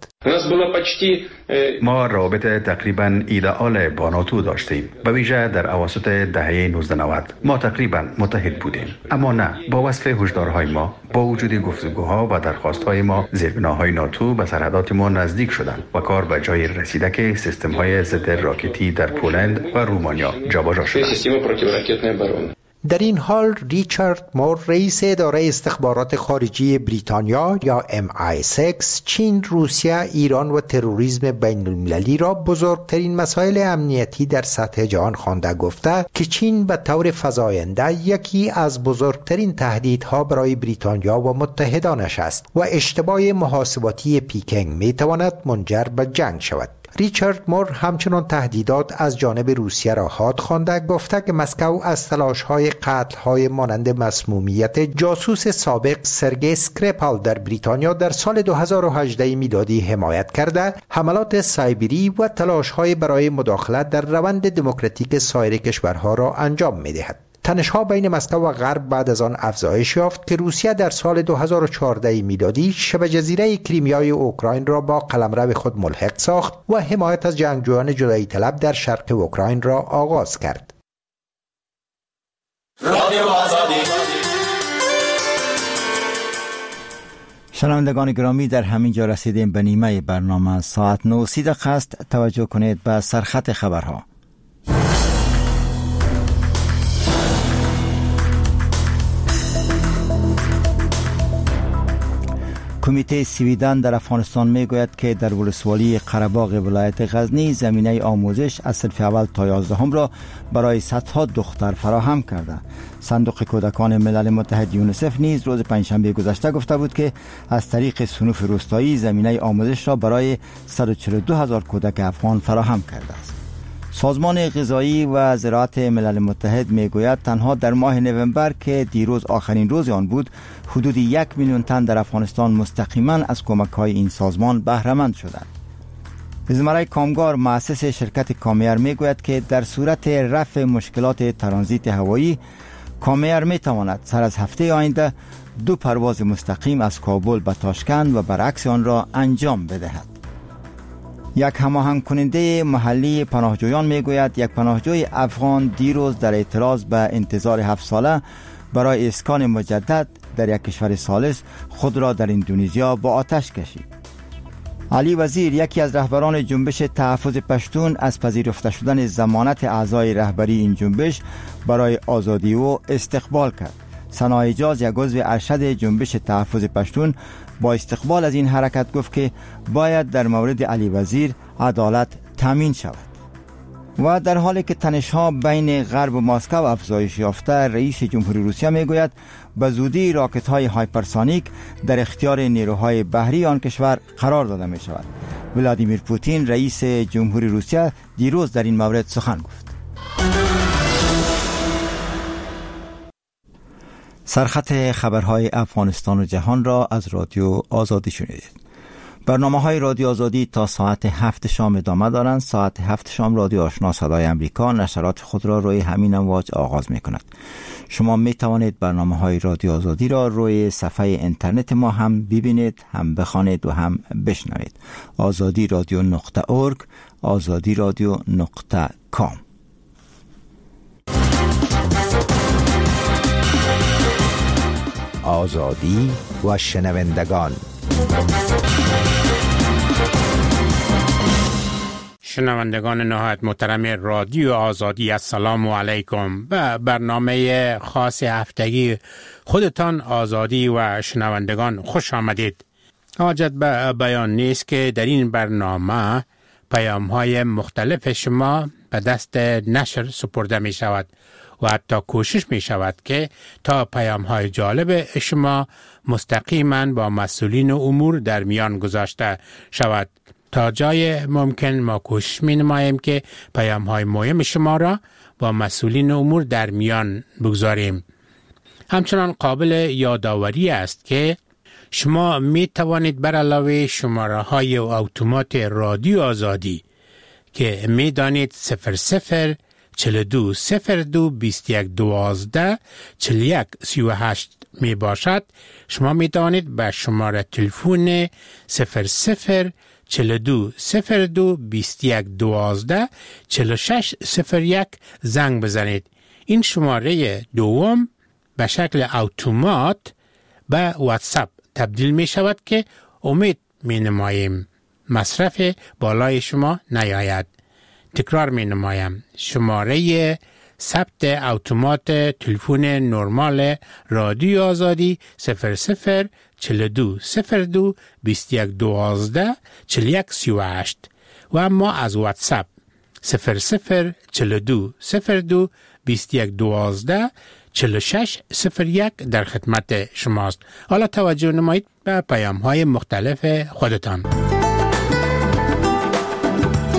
ما رابطه تقریبا ایدئال با ناتو داشتیم، به ویژه در اواسط دهه نوزده نود ما تقریبا متحد بودیم، اما نه، با وصف هشدارهای ما، با وجود گفتگوها و درخواستهای ما، زیربناهای ناتو به سرحدات ما نزدیک شدند و کار به جای رسیده که سیستم‌های ضد راکتی در پولند و رومانیا جابجا شدند. در این حال ریچارد مور رئیس اداره استخبارات خارجی بریتانیا یا ام آی سیکس چین، روسیه، ایران و تروریسم بین المللی را بزرگترین مسائل امنیتی در سطح جهان خوانده. گفته که چین به طور فزاینده یکی از بزرگترین تهدیدها برای بریتانیا و متحدانش است و اشتباه محاسباتی پیکنگ می تواند منجر به جنگ شود. ریچارد مور همچنان تهدیدات از جانب روسیه را حاد خوانده، گفته که مسکو از تلاش‌های قتل‌های مانند مسمومیت جاسوس سابق سرگئی اسکریپال در بریتانیا در سال دو هزار و هجده میلادی حمایت کرده، حملات سایبری و تلاش‌های برای مداخلت در روند دموکراتیک سایر کشورها را انجام می‌دهد. تنش‌ها بین مسکو و غرب بعد از آن افزایش یافت که روسیه در سال دو هزار و چهارده میلادی شبه جزیره کریمیای اوکراین را با قلمرو خود ملحق ساخت و حمایت از جنگجویان جدایی طلب در شرق اوکراین را آغاز کرد. رادیو آزادی. شنوندگان گرامی، در همین جا رسیدیم به نیمه برنامه. ساعت نه و سی دقیقه است. توجه کنید به سرخط خبرها. کمیته سویدن در افغانستان میگوید که در ولسوالی قره‌باغ ولایت غزنی زمینه آموزش از صنف اول تا یازدهم را برای صدها دختر فراهم کرده. صندوق کودکان ملل متحد یونیسف نیز روز پنجشنبه گذشته گفته بود که از طریق صنوف روستایی زمینه آموزش را برای صد و چهل و دو هزار کودک افغان فراهم کرده است. سازمان غذایی و زراعت ملل متحد میگوید تنها در ماه نوامبر که دیروز آخرین روز آن بود، حدود یک میلیون تن در افغانستان مستقیما از کمک‌های این سازمان بهره مند شدند. زمره کامگار مؤسس شرکت کامیر میگوید که در صورت رفع مشکلات ترانزیت هوایی، کامیر میتواند سر از هفته آینده دو پرواز مستقیم از کابل به تاشکند و برعکس آن را انجام بدهد. یک هماهنگ کننده محلی پناهجویان میگوید یک پناهجوی افغان دیروز در اعتراض به انتظار هفت ساله برای اسکان مجدد در یک کشور ثالث خود را در اندونزیا با آتش کشید. علی وزیر، یکی از رهبران جنبش تحفظ پشتون، از پذیرفته شدن ضمانت اعضای رهبری این جنبش برای آزادی او استقبال کرد. ثنا اجاز، یک عضو ارشد جنبش تحفظ پشتون، با استقبال از این حرکت گفت که باید در مورد علی وزیر عدالت تامین شود. و در حالی که تنش‌ها بین غرب و مسکو افزایش یافته، رئیس جمهوری روسیه میگوید به زودی راکت‌های هایپرسونیک در اختیار نیروهای بحری آن کشور قرار داده می شود. ولادیمیر پوتین، رئیس جمهوری روسیه، دیروز در این مورد سخن گفت. سرخط خبرهای افغانستان و جهان را از رادیو آزادی شنیدید. برنامه های رادیو آزادی تا ساعت هفت شام ادامه دارند. ساعت هفت شام رادیو آشنا صدای امریکا نشرات خود را روی همین امواج آغاز می کند. شما می توانید برنامه های رادیو آزادی را روی صفحه اینترنت ما هم ببینید، هم بخوانید و هم بشنوید. آزادی رادیو نقطه اورگ، آزادی رادیو نقطه کام. آزادی و شنوندگان. شنوندگان نهایت محترم رادیو آزادی، السلام علیکم. به برنامه خاص هفتگی خودتان آزادی و شنوندگان خوش آمدید. حاجت به بیان نیست که در این برنامه پیام های مختلف شما به دست نشر سپرده می شود و حتی کوشش می شود که تا پیام های جالب شما مستقیما با مسئولین امور در میان گذاشته شود. تا جای ممکن ما کوشش می نماییم که پیام های مهم شما را با مسئولین امور در میان بگذاریم. همچنان قابل یادآوری است که شما می توانید بر علاوه شماره های اتومات رادیو آزادی که می دانید صفر صفر چهل و دو صفر دو بیست و یک دوازده چهل و یک سی و هشت می باشد، شما می توانید به شماره تلفن صفر صفر چهل و دو صفر دو بیست و یک دوازده چهل و شش صفر یک زنگ بزنید. این شماره دوم به شکل اتومات به واتساپ تبدیل می شود که امید می نماییم مصرف بالای شما نیاید. تکرار می نمایم، شماره ثبت اتومات تلفن نرمال رادیو آزادی صفر صفر چهل و دو صفر دو بیست و یک دوازده چهل و یک سی و هشت و اما از واتساپ صفر صفر چهل و دو صفر دو بیست و یک دوازده چهل و شش صفر یک در خدمت شماست. حالا توجه نمایید به پیام های مختلف خودتان.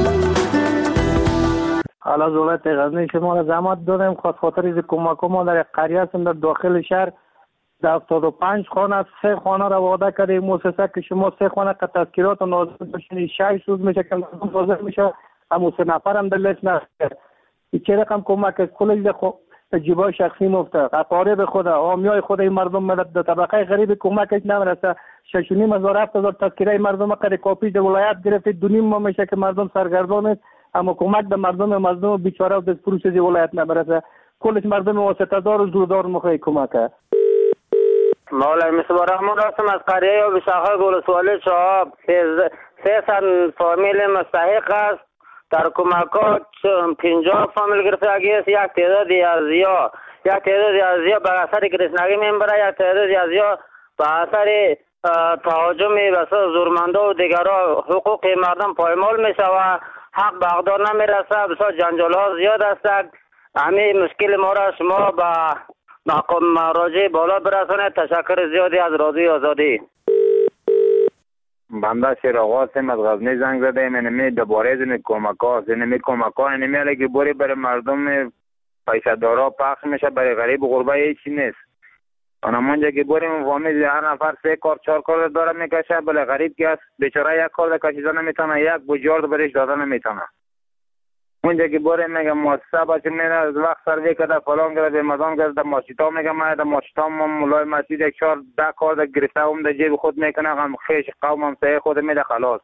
حالا دولت غزنی شما را زحمت دادیم خاص خاطر از کمک ما در قریه هستیم در داخل شهر در هفتاد و پنج خانه سه خانه را وعده کرده مؤسسه که شما سه خانه که تذکیرات و نازل باشین شش روز میشه که نازل میشه اما سه نفر هم در لیست نرسید. این چه رقم کمک از کل جیبای شخصی مفته اقارب خود عامیای خود این مردم ملت در طبقه غریب کمکش نمیرسه. شش و نیم هزار هفت هزار تذکیره مردم قره کاپی در ولایت گرفتید دو نیم ماه میشه که مردم سرگردان است اما کمک به مردم مظلوم بیچاره و دستفروش از ولایت نمیرسه. کلش مردم واسطه دار و زوردار مخوای کمک. مولای مصباح رحمان هستم از قریه و بشاخه گلسوالی چهاب. سه سن فامیل مستحق است در کمکات پنجاه فامیل گرفتگی است. یک تعدادی از یا یک تعدادی از یا به اثر گرسنگی میبره یک تعدادی از یا به اثر تهاجم بسیار زورمندا و دیگرها حقوق مردم پایمال میشه و حق به اقدار نمیرسه. بسیار جنجال ها زیاد است. همین مشکل ما را شما به مقام مراجع بالا برسانید. تشکر زیادی از رادیو آزادی. بنده شیراغ هستم از غزنی زنگ زده ایم. اینمی دوباره از این کمک ها اینمی کمک ها اینمی علی که بوری برای مردم پیشه‌دارا پخش میشه برای غریب و غربه هیچی نیست. اونمونجا که بوریم فامیل هر نفر سه کار چهار کار داره میکشه بله غریب که است بیچاره یک کار کشیدن نمیتونه یک بوجارد برش دادن نمیتونه. اونجا که بوریم میگه مؤسسه باشه میره از وقت سروی کرده فلان کرده به مدان کرده ماشیتا میگه من در ماشیتا مولای مسجد یک چهار ده کار گرفته هم در جیب خود میکنه غم خیش قوم هم سه خود میده خلاص.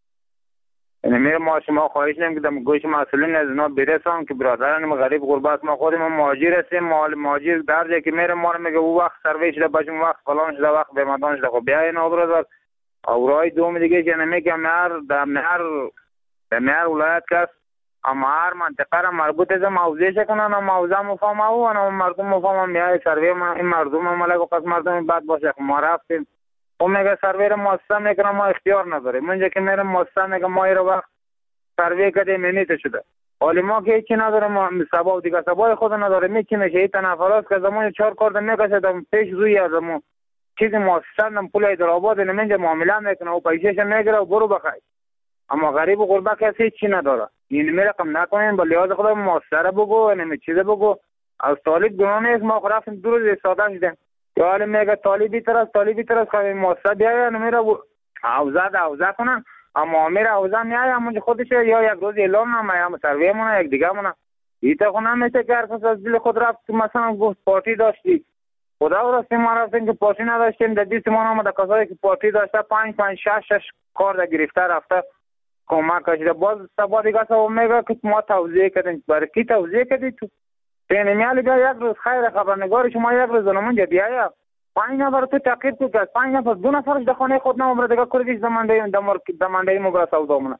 یعنی میره ما شما خواهش نیم که در گوش مسئولین از اینا برسان که برادران غریب غربت ما خودمون مهاجر هستیم مهاجر در جایی که میره ما میگه او وقت سروی شده باشیم وقت فلان شده وقت به مدان شده. خب بیا این آبرازات اورای دوم دیگه که نمیگه مهر در مهر در مهر ولایت کس اما هر منطقه را مربوط از موضوعش کنن و موضوع مفهم او و مردم مفهم میای سروی این مردم ملک و قسم مردم بد باشه. ما رفتیم و میگه سروی را مؤسسه میکنه ما اختیار نداریم. منجا که میرم مؤسسه میگه ما این وقت سروی کردیم منیت شده حالی ما که هیچی نداریم سبا و دیگه سبای خود نداریم میچی میشه این تنفراست که زمان چهار کارده میکشه دم پیش روی از زمان چیزی مؤسسه دم پول ایدرآباد منجا معامله میکنه و پیشش میگیره و برو بخیر. اما غریب و غربه کسی هیچی نداره. این می رقم نکنین با لحاظ خدا مؤسسه بگو اینمی چیزه بگو از طالب گناه نیست. ما رفتیم دو روز ساده شدیم یا حالی میگه طالبی تر از طالبی تر از خواهی مؤسسه بیایی نمیره حوزه ده حوزه کنن اما میره حوزه میایی همونجا خودش یا یک روز اعلام نمه یا سروی مونه یک دیگه مونه ایتا خونه میشه که هر کس از دل خود رفت مثلا گفت پارتی داشتی خدا راستی ما رفتیم که پارتی نداشتیم در دیست ما نامده کسایی که پارتی داشته پنج پنج شش شش کار در گرفته رفته کمک کشیده. باز سبا دیگه سبا میگه که ما توضیح کردیم برای کی توضیح کردی تو پینمیالی بیا یک روز خیر خبرنگار شما یک روز نمونجا بیایا پنج نفر تو تقیب تو کرد پنج نفر دو نفرش در خانه خود نمبر دیگه کردیش زمانده زمانده مبرا سودامونه.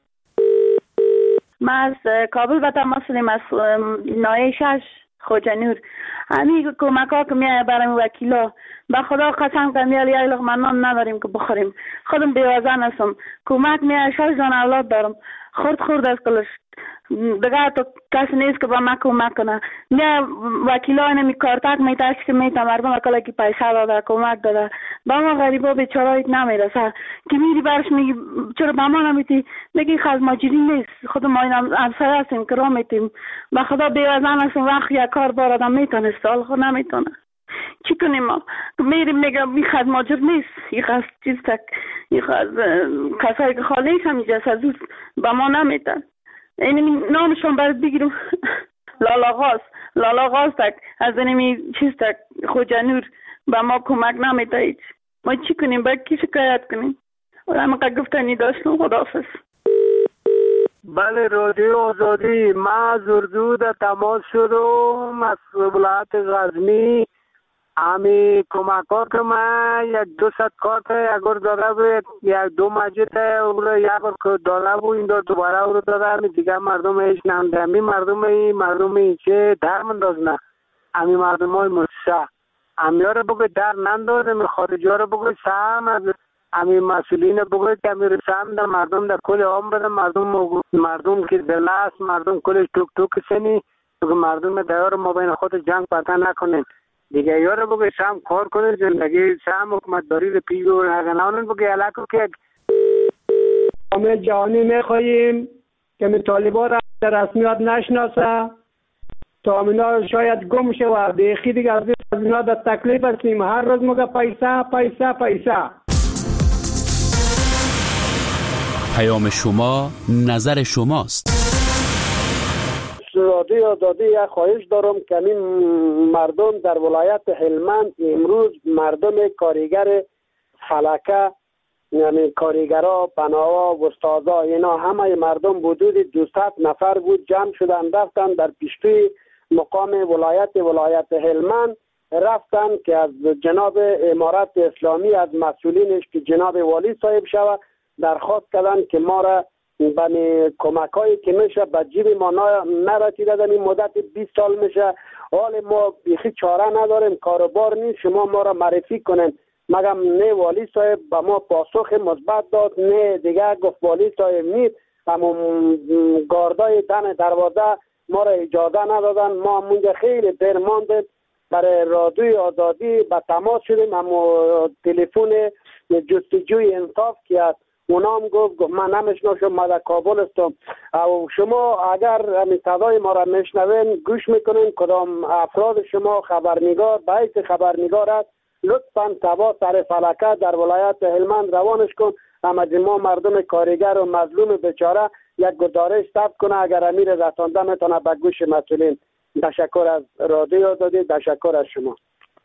ما از کابل به تماس داریم از نایه شش خوجنور همین کمک ها که میایه برای وکیلا به خدا قسم کنم یه یک لقمه نان نداریم که بخوریم. خودم بیوازن هستم کمک میایه شش جان اولاد دارم خورد خورد از کلش دیگه تو کسی نیست که با من کمک کنه. میایه وکیلا اینمی کارتک میتاش که میتا مردم اکلا که پیسه داده کمک داده با ما غریبا بیچاره ایت نمیرسه که میری برش میگی چرا با ما نمیتی میگی خز ماجری نیست خود ما این افسر هستیم که را میتیم به خدا بیوازن هستم وقت یک کار بار آدم میتونه سال خود نمیتونه چی کنیم ما میریم میگم این خز ماجر نیست این خز چیز تک این خز کسایی که خالیش هم اینجا سزوز با ما نمیتن این نامشون برد بگیرم لالا غاز لالا غاز تک از اینمی چیز تک خوجنور با ما کمک نمیده هیچ ما چی کنیم باید کی شکایت کنیم آدم که گفتنی داشتم خداحافظ. بله رادیو آزادی ما از اردو در تماس شدم از ولایت غزنی امی کمک ها که من یک دو ست کارت اگر داده بود یک دو مجید او یک بار داده بود این دار دوباره او رو داده امی دیگه مردم ایش نمده امی مردم ای مردم ای چه در منداز نه امی مردم های مصح امی ها رو بگوی در ننداز امی خارجی ها رو بگوی سهم از امی مسئولین بگوی که امی رو سهم در مردم در کل آم بده مردم مردم که دل است مردم کلش توک توک سنی مردم دیار ما بین خود جنگ پتا نکنید دیگه یاره بگه شام کار کنه زندگی شام حکومت داری رو پیگو نگنانون بگه علاقه که همه جهانی میخواییم که می طالبان را رسمیات نشناسه تا اینا شاید گم شه و بیخی دیگه از اینا در تکلیف هستیم. هر روز مگه پیسه پیسه پیسه. پیام شما نظر شماست. رادیو آزادی یک خواهش دارم که این مردم در ولایت هلمند امروز مردم کارگر فلکه، یعنی کارگرها، بناها و استادا، اینا همه مردم حدود دویست نفر بود، جمع شدن رفتن در پیشتوی مقام ولایت ولایت هلمند، رفتن که از جناب امارت اسلامی از مسئولینش که جناب والی صاحب شود درخواست کردن که ما را بنی کمک هایی که میشه به جیب ما نرسیده. در این مدت بیست سال میشه، حال ما بیخی چاره نداریم، کاروبار نیست، شما ما را معرفی کنین. مگم نه والی صاحب به ما پاسخ مثبت داد، نه دیگه گفت والی صاحب نیست، اما گاردای دن دروازه ما را اجازه ندادن. ما منجا خیلی دیر ماندیم، برای رادیوی آزادی به تماس شدیم، اما تلفن جستجوی انصاف که از اونام گفت گفت من نمیشناسم، من در کابل هستم. او شما اگر همین صدای ما را میشنوین گوش میکنین، کدام افراد شما خبرنگار به حیث خبرنگار است، لطفا تبا سر فلکه در ولایت هلمند روانش کن. اما ما مردم کارگر و مظلوم بیچاره یک گزارش ثبت کنه، اگر امیر رسانده میتونه به گوش مسئولین. تشکر از رادیو آزادی، تشکر از شما.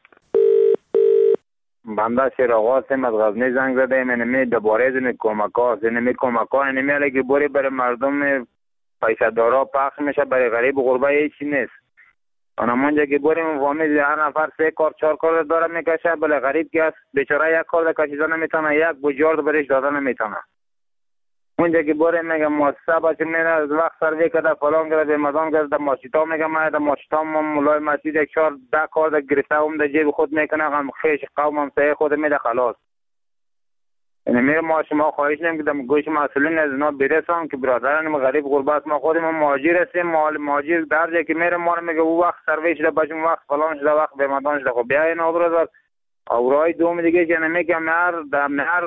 بنده شیر آقا سیم از غزنی زنگ زده ایم. اینمی دوباره از این کمک ها اینمی کمک ها اینمی علیه بوری برای مردم پیسه دارا پخش میشه، برای غریب و غربه هیچی نیست. اونمونجا که بوری مفهمید هر نفر سه کار چهار کار داره میکشه، برای غریب که است بیچاره یک کار کشیده نمیتونه، یک بجارد برش داده نمیتونه. اونجا که بوری میگه مؤسسه باشه میره از وقت سروی کرده فلان کرده مدان کرده ماشیتا میگه ما در ماشیتا ما مولای مسجد یک چهار ده کار در گرفته هم در جیب خود میکنه، هم خیش قوم هم سعی خود میده خلاص. یعنی میره ما شما خواهش نیم که در گوش مسئولین از اینا برسان که برادران غریب غربت ما خودیم مهاجر هستیم، مهاجر در جایی که میره ما رو میگه او وقت سروی شده باشیم، وقت فلان شده، وقت به مدان شده. خب بیا اینا برادر اورای دوم دیگه که نمیگه مهر در مهر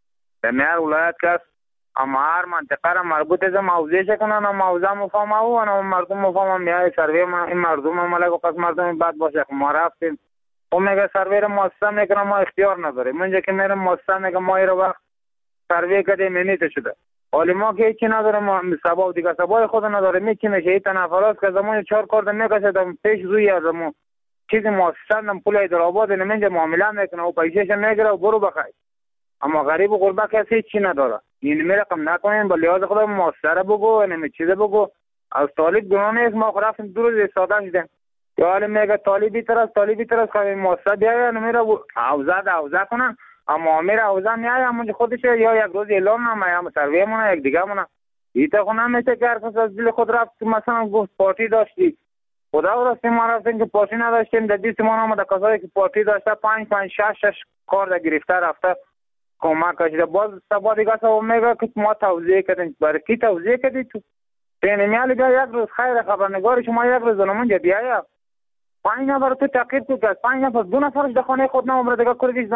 در مهر ولایت کس اما هر منطقه را مربوط از موضوع شکنن و موضوع مفهوم او و مردم مفهوم میای سروی ما این مردم ملک و قسم مردم بد باشه. ما رفتیم و میگه سروی را مؤسسه میکنه، ما اختیار نداریم. منجا که میرم مؤسسه میگه ما ایرا وقت سروی کردیم منیت شده، حالی ما که هیچی نداریم، ما سبا و دیگه سبای خود نداریم. میچی میشه این تنفراست که زمان چهار کارده میکشه دم پیش روی از زمان چیزی مؤسسه دم پول ایدرآباد نمینجا معامله میکنه و پیشش میگیره و برو بخیر. اما غریب و غربه کسی هیچی نداره. این می رقم نکنین، با لحاظ خدا مؤثره بگو، نمی چیزه بگو. از طالب گناه نیست، ما رفتیم دو روز ساده شدیم. یا حالی میگه طالبی طرف طالبی طرف که مؤثر بیایه نمیره عوضه ده عوضه کنن، اما میره عوضه میایه همونجا خودش یا یک روز اعلان نمه یا سرویه مونه یک دیگه مونه. ایتا خود نمیشه که هر کس از دل خود رفت مثلا گفت پارتی داشتی. خدا و راستی ما رفتیم که پارتی نداشتیم، در دیست ما آمده کسایی که پارتی داشته پنج پنج شش شش کار در گرفته رفته کمک کشیده. باز سبا دیگه سبا میگه که ما توضیح کردیم. برای کی توضیح کردی تو؟ پینمیالی بیا یک روز خیر خبرنگار شما یک روز زنمونجا بیایا پنج نفر تو تقیب تو که پنج نفر دو نفرش در خانه خود نمبره دیگه کردیش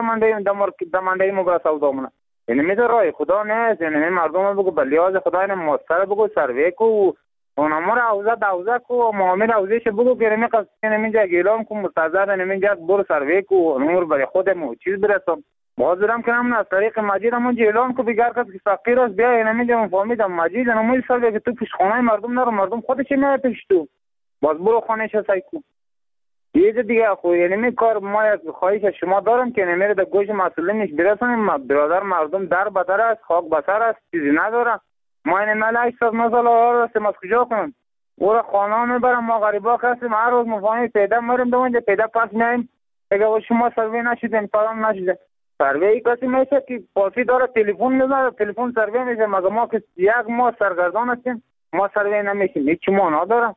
دمانده مبرا سودا مونه. یعنی میده رای خدا نیست. یعنی مردم بگو به لحاظ خدا این مؤثر بگو سروی کو اونمو را عوضه دوزه کو و معامل عوضهش بگو که نمی قصد نمیجا گیلان کو مستعذر نمیجا برو سروی کو نمور برای خودمو چیز برسم. بازرم کنم از طریق مجید همون اعلان کو بیگر کس که فقیر است بیا نمیدونم فهمیدم مجید نموی سال که تو پیش خانه مردم نرو مردم خودش میاد پیش تو باز برو خانهش سعی کو یه دیگه خو. یعنی می کار ما یک خواهش شما دارم که نمیره در گوش مسئولینش برسونیم. برادر مردم در بدر است، خاک بسر است، چیزی نداره. ما این مال هشتاد نسال ها هستیم از کجا کنیم؟ او را خانه میبرم، ما غریبا هستیم، هر روز مفاهمی پیدا میریم دوانجا پیدا پس میاییم اگه شما سروی نشیدین پرام نشیدین سروی کسی میشه که پاسی داره تلفن میزنه تلفن سروی میشه. مگه ما که یک ماه سرگردان هستیم ما سروی نمیشیم، هیچ ما نداره.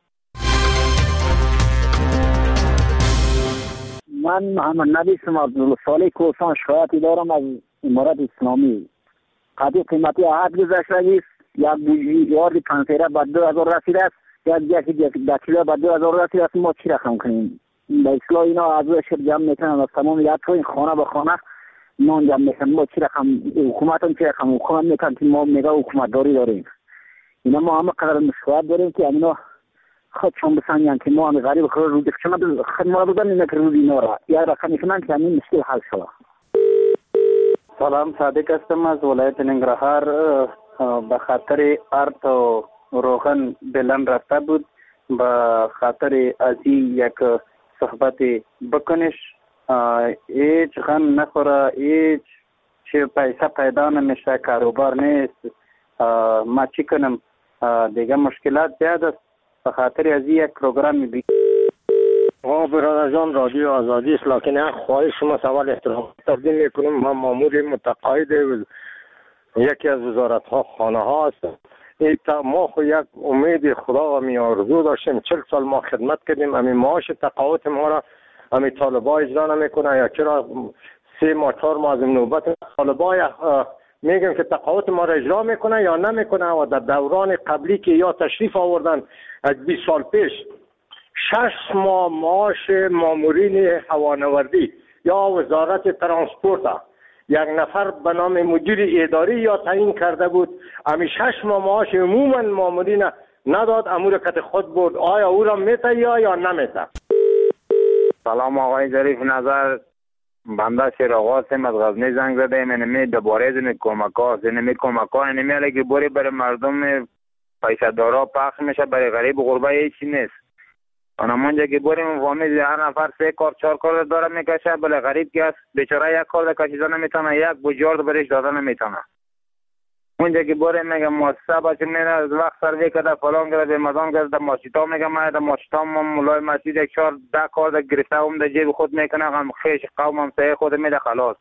من محمد نبی اسم عبدالله صالح کوسان شکایتی دارم از امارت اسلامی. قدی قیمتی عهد گذشته است، یک بوجی پنسیره با دو هزار رسیده است، یک یک دکیله با دو هزار رسیده است. ما چی رقم کنیم؟ به اصلاح اینا از شر جمع میکنن از تمام یک این خانه به خانه نان جمع میکنن. ما چی رقم حکومت هم چی رقم حکومت میکنن که ما میگه حکومت داری داریم. اینا ما هم قدر مشکلات داریم که اینا خودشون بسنجن که ما هم غریب خود رو دکشن خود ما بودن اینا که روزی نورا یا رقم میکنن که همین مشکل حل شد. سلام، صادق هستم از ولایت ننگرهار. به خاطر ارت و روغن بلند رفته بود، به خاطر ازی یک صحبت بکنش، هیچ غم نخوره، هیچ چه پیسه پیدا نمیشه، کاروبار نیست، ما چی کنم دیگه مشکلات زیاد است. به خاطر ازی یک پروگرام بی آقا برادر جان، رادیو آزادی است، لکن خواهش شما سوال احترام تقدیم میکنم. ما مامور متقاعد یکی از وزارت ها خانه ها هستم. ما خو یک امید خدا و می آرزو داشتیم، چل سال ما خدمت کردیم، امی معاش تقاعد ما را امی طالبا اجرا نمیکنه، یا چرا سه ماه چهار ماه از نوبت طالبا میگم که تقاعد ما را اجرا میکنه یا نمیکنه. و در دوران قبلی که یا تشریف آوردن از بیست سال پیش، شش ماه معاش مامورین هوانوردی یا وزارت ترانسپورت یک نفر به نام مدیر اداری یا تعیین کرده بود، امی شش ماه معاش عموما مامورین نداد، امور کت خود بود. آیا او را میته یا یا نمیته؟ سلام آقای ظریف نظر، بنده شیراغ هستم، از غزنی زنگ زده ایم. اینمی دوباره از این کمک ها اینمی کمک ها اینمی علی که بوری برای مردم پیسه دارا پخش میشه، برای غریب غربه هیچی نیست. انا منجا که بوریم فامیل هر نفر سه کار چهار کار داره میکشه، بله غریب که است بیچاره یک کار کشیدن نمیتونه، یک بجارد برش دادن نمیتونه. اونجا که بوریم میگم مؤسسه باشه میره از وقت سروی کرده فلان کرده به مدام کرده ماشیتا میگم ما در ماشیتا مولای مسجد یک چهار ده کار در گرفته هم در جیب خود میکنه، غم خیش قوم هم سعی خود میده خلاص.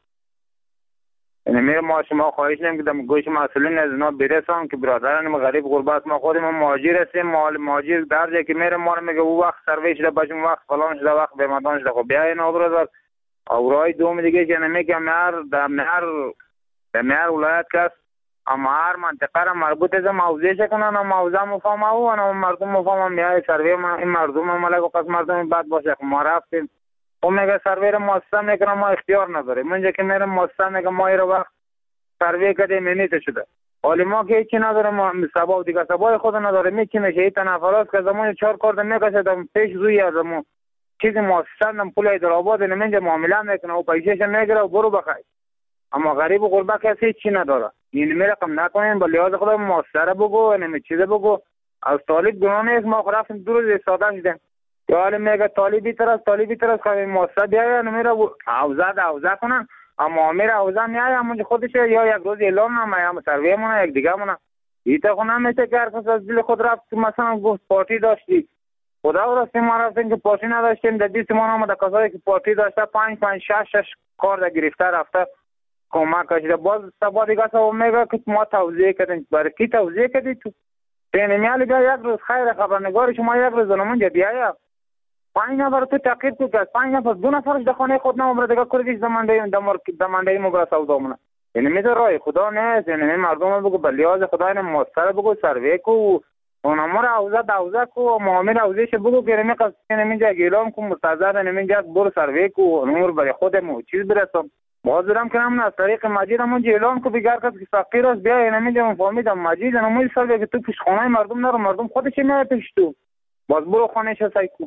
یعنی میره ما شما خواهش نیم که در گوش مسئولین از اینا برسان که برادران غریب غربت ما خودم مهاجر هستیم، مال مهاجر در جایی که میره ما رو میگه او وقت سروی شده بچون وقت فلان شده وقت به مدان شده. خب بیا این برادر اورای دوم دیگه که نمیگه مهر در مهر در مهر ولایت کس اما هر منطقه را مربوط از موضوعش کنن، موضوع مفهوم او و مردم مفهوم میای سروی این مردم ملک و قسم مردم بد باشه. ما رفتیم او میگه سروی را مؤسسه میکنه، ما اختیار نداریم. منجا که میره مؤسسه میگه ما این وقت سروی کردیم منیت شده، حالی ما که هیچی نداریم، ما سبا دیگه سبای خود نداریم. می چی میشه این تنفرات که زمان چهار کارد میکشه پیش روی ازمون چیزی مؤسسه نم پول ایدرآباد نمینجا معامله میکنه و پیشش میگیره و برو بخیر. اما غریب و غربه کسی چی نداره. این می رقم نکنین با لحاظ خدا مؤسسه بگو نمی چیزه بگو. از طالب گناه نیست، ما رفتیم دو روز استاده شدیم یا حالی میگه طالبی طرف طالبی طرف که مؤسسه بیایه نمیره عوضه عوضه کنن، اما امیر عوضه میایه همونجا خودشه یا یک روز اعلام نمه یا سرویه مونه یک دیگه مونه. ایتا خونه میشه که هر کس از دل خود رفت مثلا گفت پارتی داشتی خدا راستی ما رفتیم که پارتی نداشتیم در دیست ما نامده کسایی که پارتی داشته پنج پنج شش شش کار در گرفته رفته کمک کشیده. باز سبا دیگه سبا میگه که ما توضیح کردیم. برای کی توضیح کردی تو؟ تینمیالی بیا یک روز خیر خبرنگار شما یک روز نمونجا بیایا پنج نفر تو تقیید تو که پنج نفر دو نفرش در خانه خود نمبره دیگه کردیش دمانده دمانده مبرا سودا مونه. یعنی میده رای خدا نیست. یعنی مردم بگو به لحاظ خدا این مؤثر بگو سروی کو اونما را عوضه دوزه کو معامل عوضهش بگو که نمی قصد نمینجا اعلام کو مستعذر نمینجا برو سروی کو نمور برای خودمو چیز برسم. باز دارم که نمون از طریق مجید همونجا اعلام کو بگر کس که فقیر است بیا نمینجا من فهمیدم مجید نموی سروی که تو پیش خانه مردم نرو مردم خودش میاد پیش تو باز برو خانه شسای کو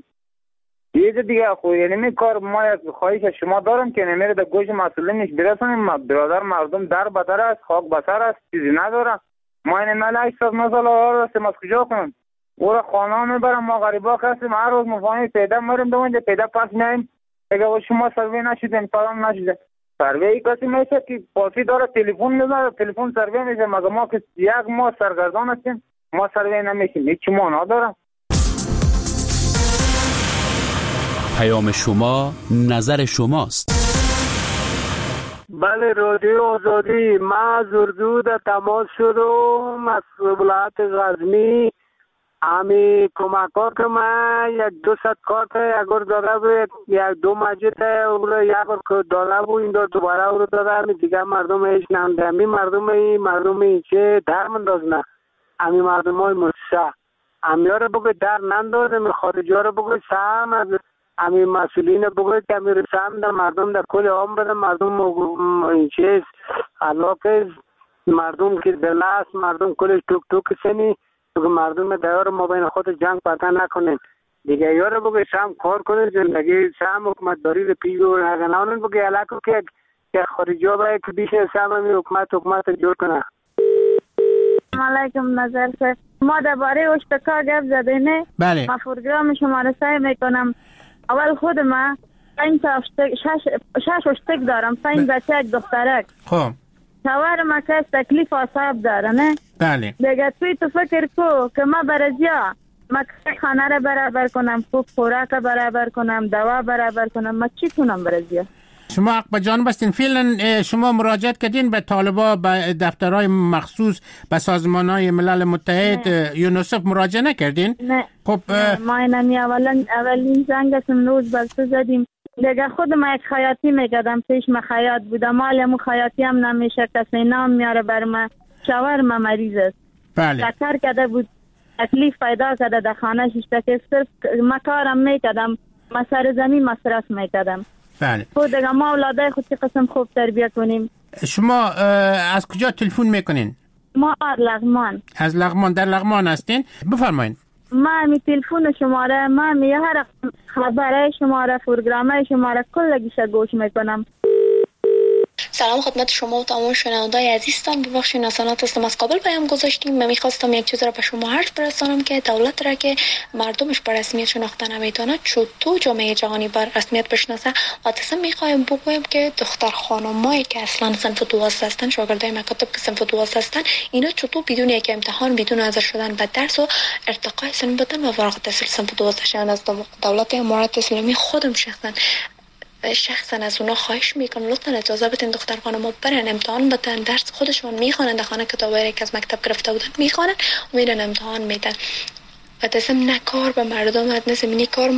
یه دیگه خو. یعنی می کار ما یک خواهش شما دارم که نمیره در گوش مسئولینش برسونیم. برادر مردم در بدر است خاک بسر است چیزی نداره. ما این مال هشت از مثلا ها هستیم از کجا کنم او را خانه میبرم ما غریبا هستیم هر روز مفاهمی پیدا مریم دوانجا پیدا پس میاییم اگه شما سروی نشیدیم پایان نشیده سروی کسی میشه که پاسی داره تلفن میزنه تلفن سروی میشه مگه ما که یک ما سرگردان هستیم ما سروی نمیشیم هیچ ما ندارم. پیام شما نظر شماست. بله رادیو آزادی، ما زرگو در تماس شدم از ولایت غزنی. امی کمکا که من یک دو ست کارت اگر داره بود یک دو مجید اگر یک بار داره بود این دار دوباره او رو داره امی دیگه مردم ایش نمده امی مردم ای مردم ای چه در منداز نه امی مردم های مجسه امی ها رو بگوی در ننداز امی خارجی ها رو بگوی سهم از امی مسئولین بگوی که امی رسام در مردم در کل عام بده مردم این چیز علاقه مردم که دل است مردم کلش توک توک سنی بگه مردم دیار ما بین خود جنگ پتا نکنین دیگه یاره بگه شام کار کنه زندگی شام حکومت داری رو پیگو نگنانون بگه علاقه که که خارجی ها باید که بیش شام می حکومت حکومت جور کنه. علیکم نظر سر ما درباره اشتکا گپ زدیم. بله. ما پروگرام شما را سعی میکنم. اول خود ما پنج تا اشتک شش شش اشتک دارم. پنج بچه یک دخترک. خب. شوهر ما که تکلیف آساب داره نه؟ بله. دیگه توی تو فکر کو که ما برازیا ما خانه را برابر کنم، خوب خوراک برابر کنم، دوا برابر کنم، ما چی کنم برازیا؟ شما حق به جانب هستین. فعلا شما مراجعت کردین به طالبا، به دفترهای مخصوص، به سازمانهای ملل متحد، یونیسف مراجعه نکردین؟ نه. خب ما اینمی اولا اولین زنگ امروز بسته زدیم. دیگه خود ما یک خیاطی میکردم، پیش ما خیاط بودم، مال مو خیاطی هم نمیشه، کسی نام میاره بر ما. شوهر ما مریض است. بله. شکر کرده بود، تکلیف پیدا کرده در خانه شش که صرف ما کارم میکردم، ما سر زمین مصرف میکردم. بله. خود دیگه ما اولاده خود چه قسم خوب تربیت کنیم. شما از کجا تلفن میکنین؟ ما از لغمان. از لغمان. در لغمان هستین؟ بفرمایید. ما می تلفن شماره، ما می هر خبره شماره، پروگرامه شماره کلگیش گوش میکنم. سلام خدمت شما و تمام شنوندای عزیزتان. ببخشید ناسانات هستم، از کابل پیام گذاشتیم. من میخواستم یک چیز را به شما عرض برسانم که دولت را که مردمش به رسمیت شناخته نمیتونه چطور جامعه جهانی بر رسمیت بشناسه. و تصمیم میخوایم بگویم که دختر خانمایی که اصلا صنف دوازده هستن، شاگردای مکاتب که صنف دوازده هستن، اینا چطور بدون یک امتحان، بدون حاضر شدن به درس و ارتقای سن بدن و فارغ التحصیل صنف دوازده شدن از دولت امارات اسلامی خودم شخصا شخصا از اونا خواهش میکنم لطفا اجازه بدین دختر خانم‌ها برن امتحان بدن، درس خودشون میخوانن، در خانه کتابایی که از مکتب گرفته بودن میخوانن و میرن امتحان میدن. و تسم نه کار به مردم نه زمینی کار.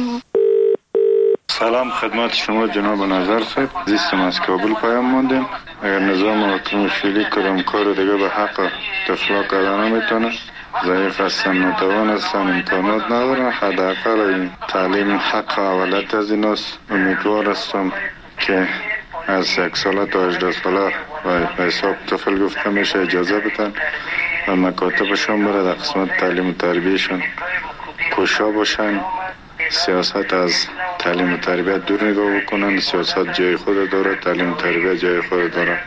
سلام خدمت شما جناب نظر صاحب، زیستم از کابل پیام موندیم. اگر نظام حکومت فعلی کدام کار دیگه به حق طفلا کردن نمیتونه، ضعیف هستن، ناتوان هستن، امکانات ندارن، حداقل این تعلیم حق اولت از ایناست. امیدوار هستم که از یک ساله تا هجده ساله و حساب طفل گفته میشه اجازه بدن و مکاتبشون بره در قسمت تعلیم و تربیهشون کوشا باشن، سیاست از تعلیم و تربیت دور نگاه بکنن. سیاست جای خود داره، تعلیم و تربیت جای خود داره.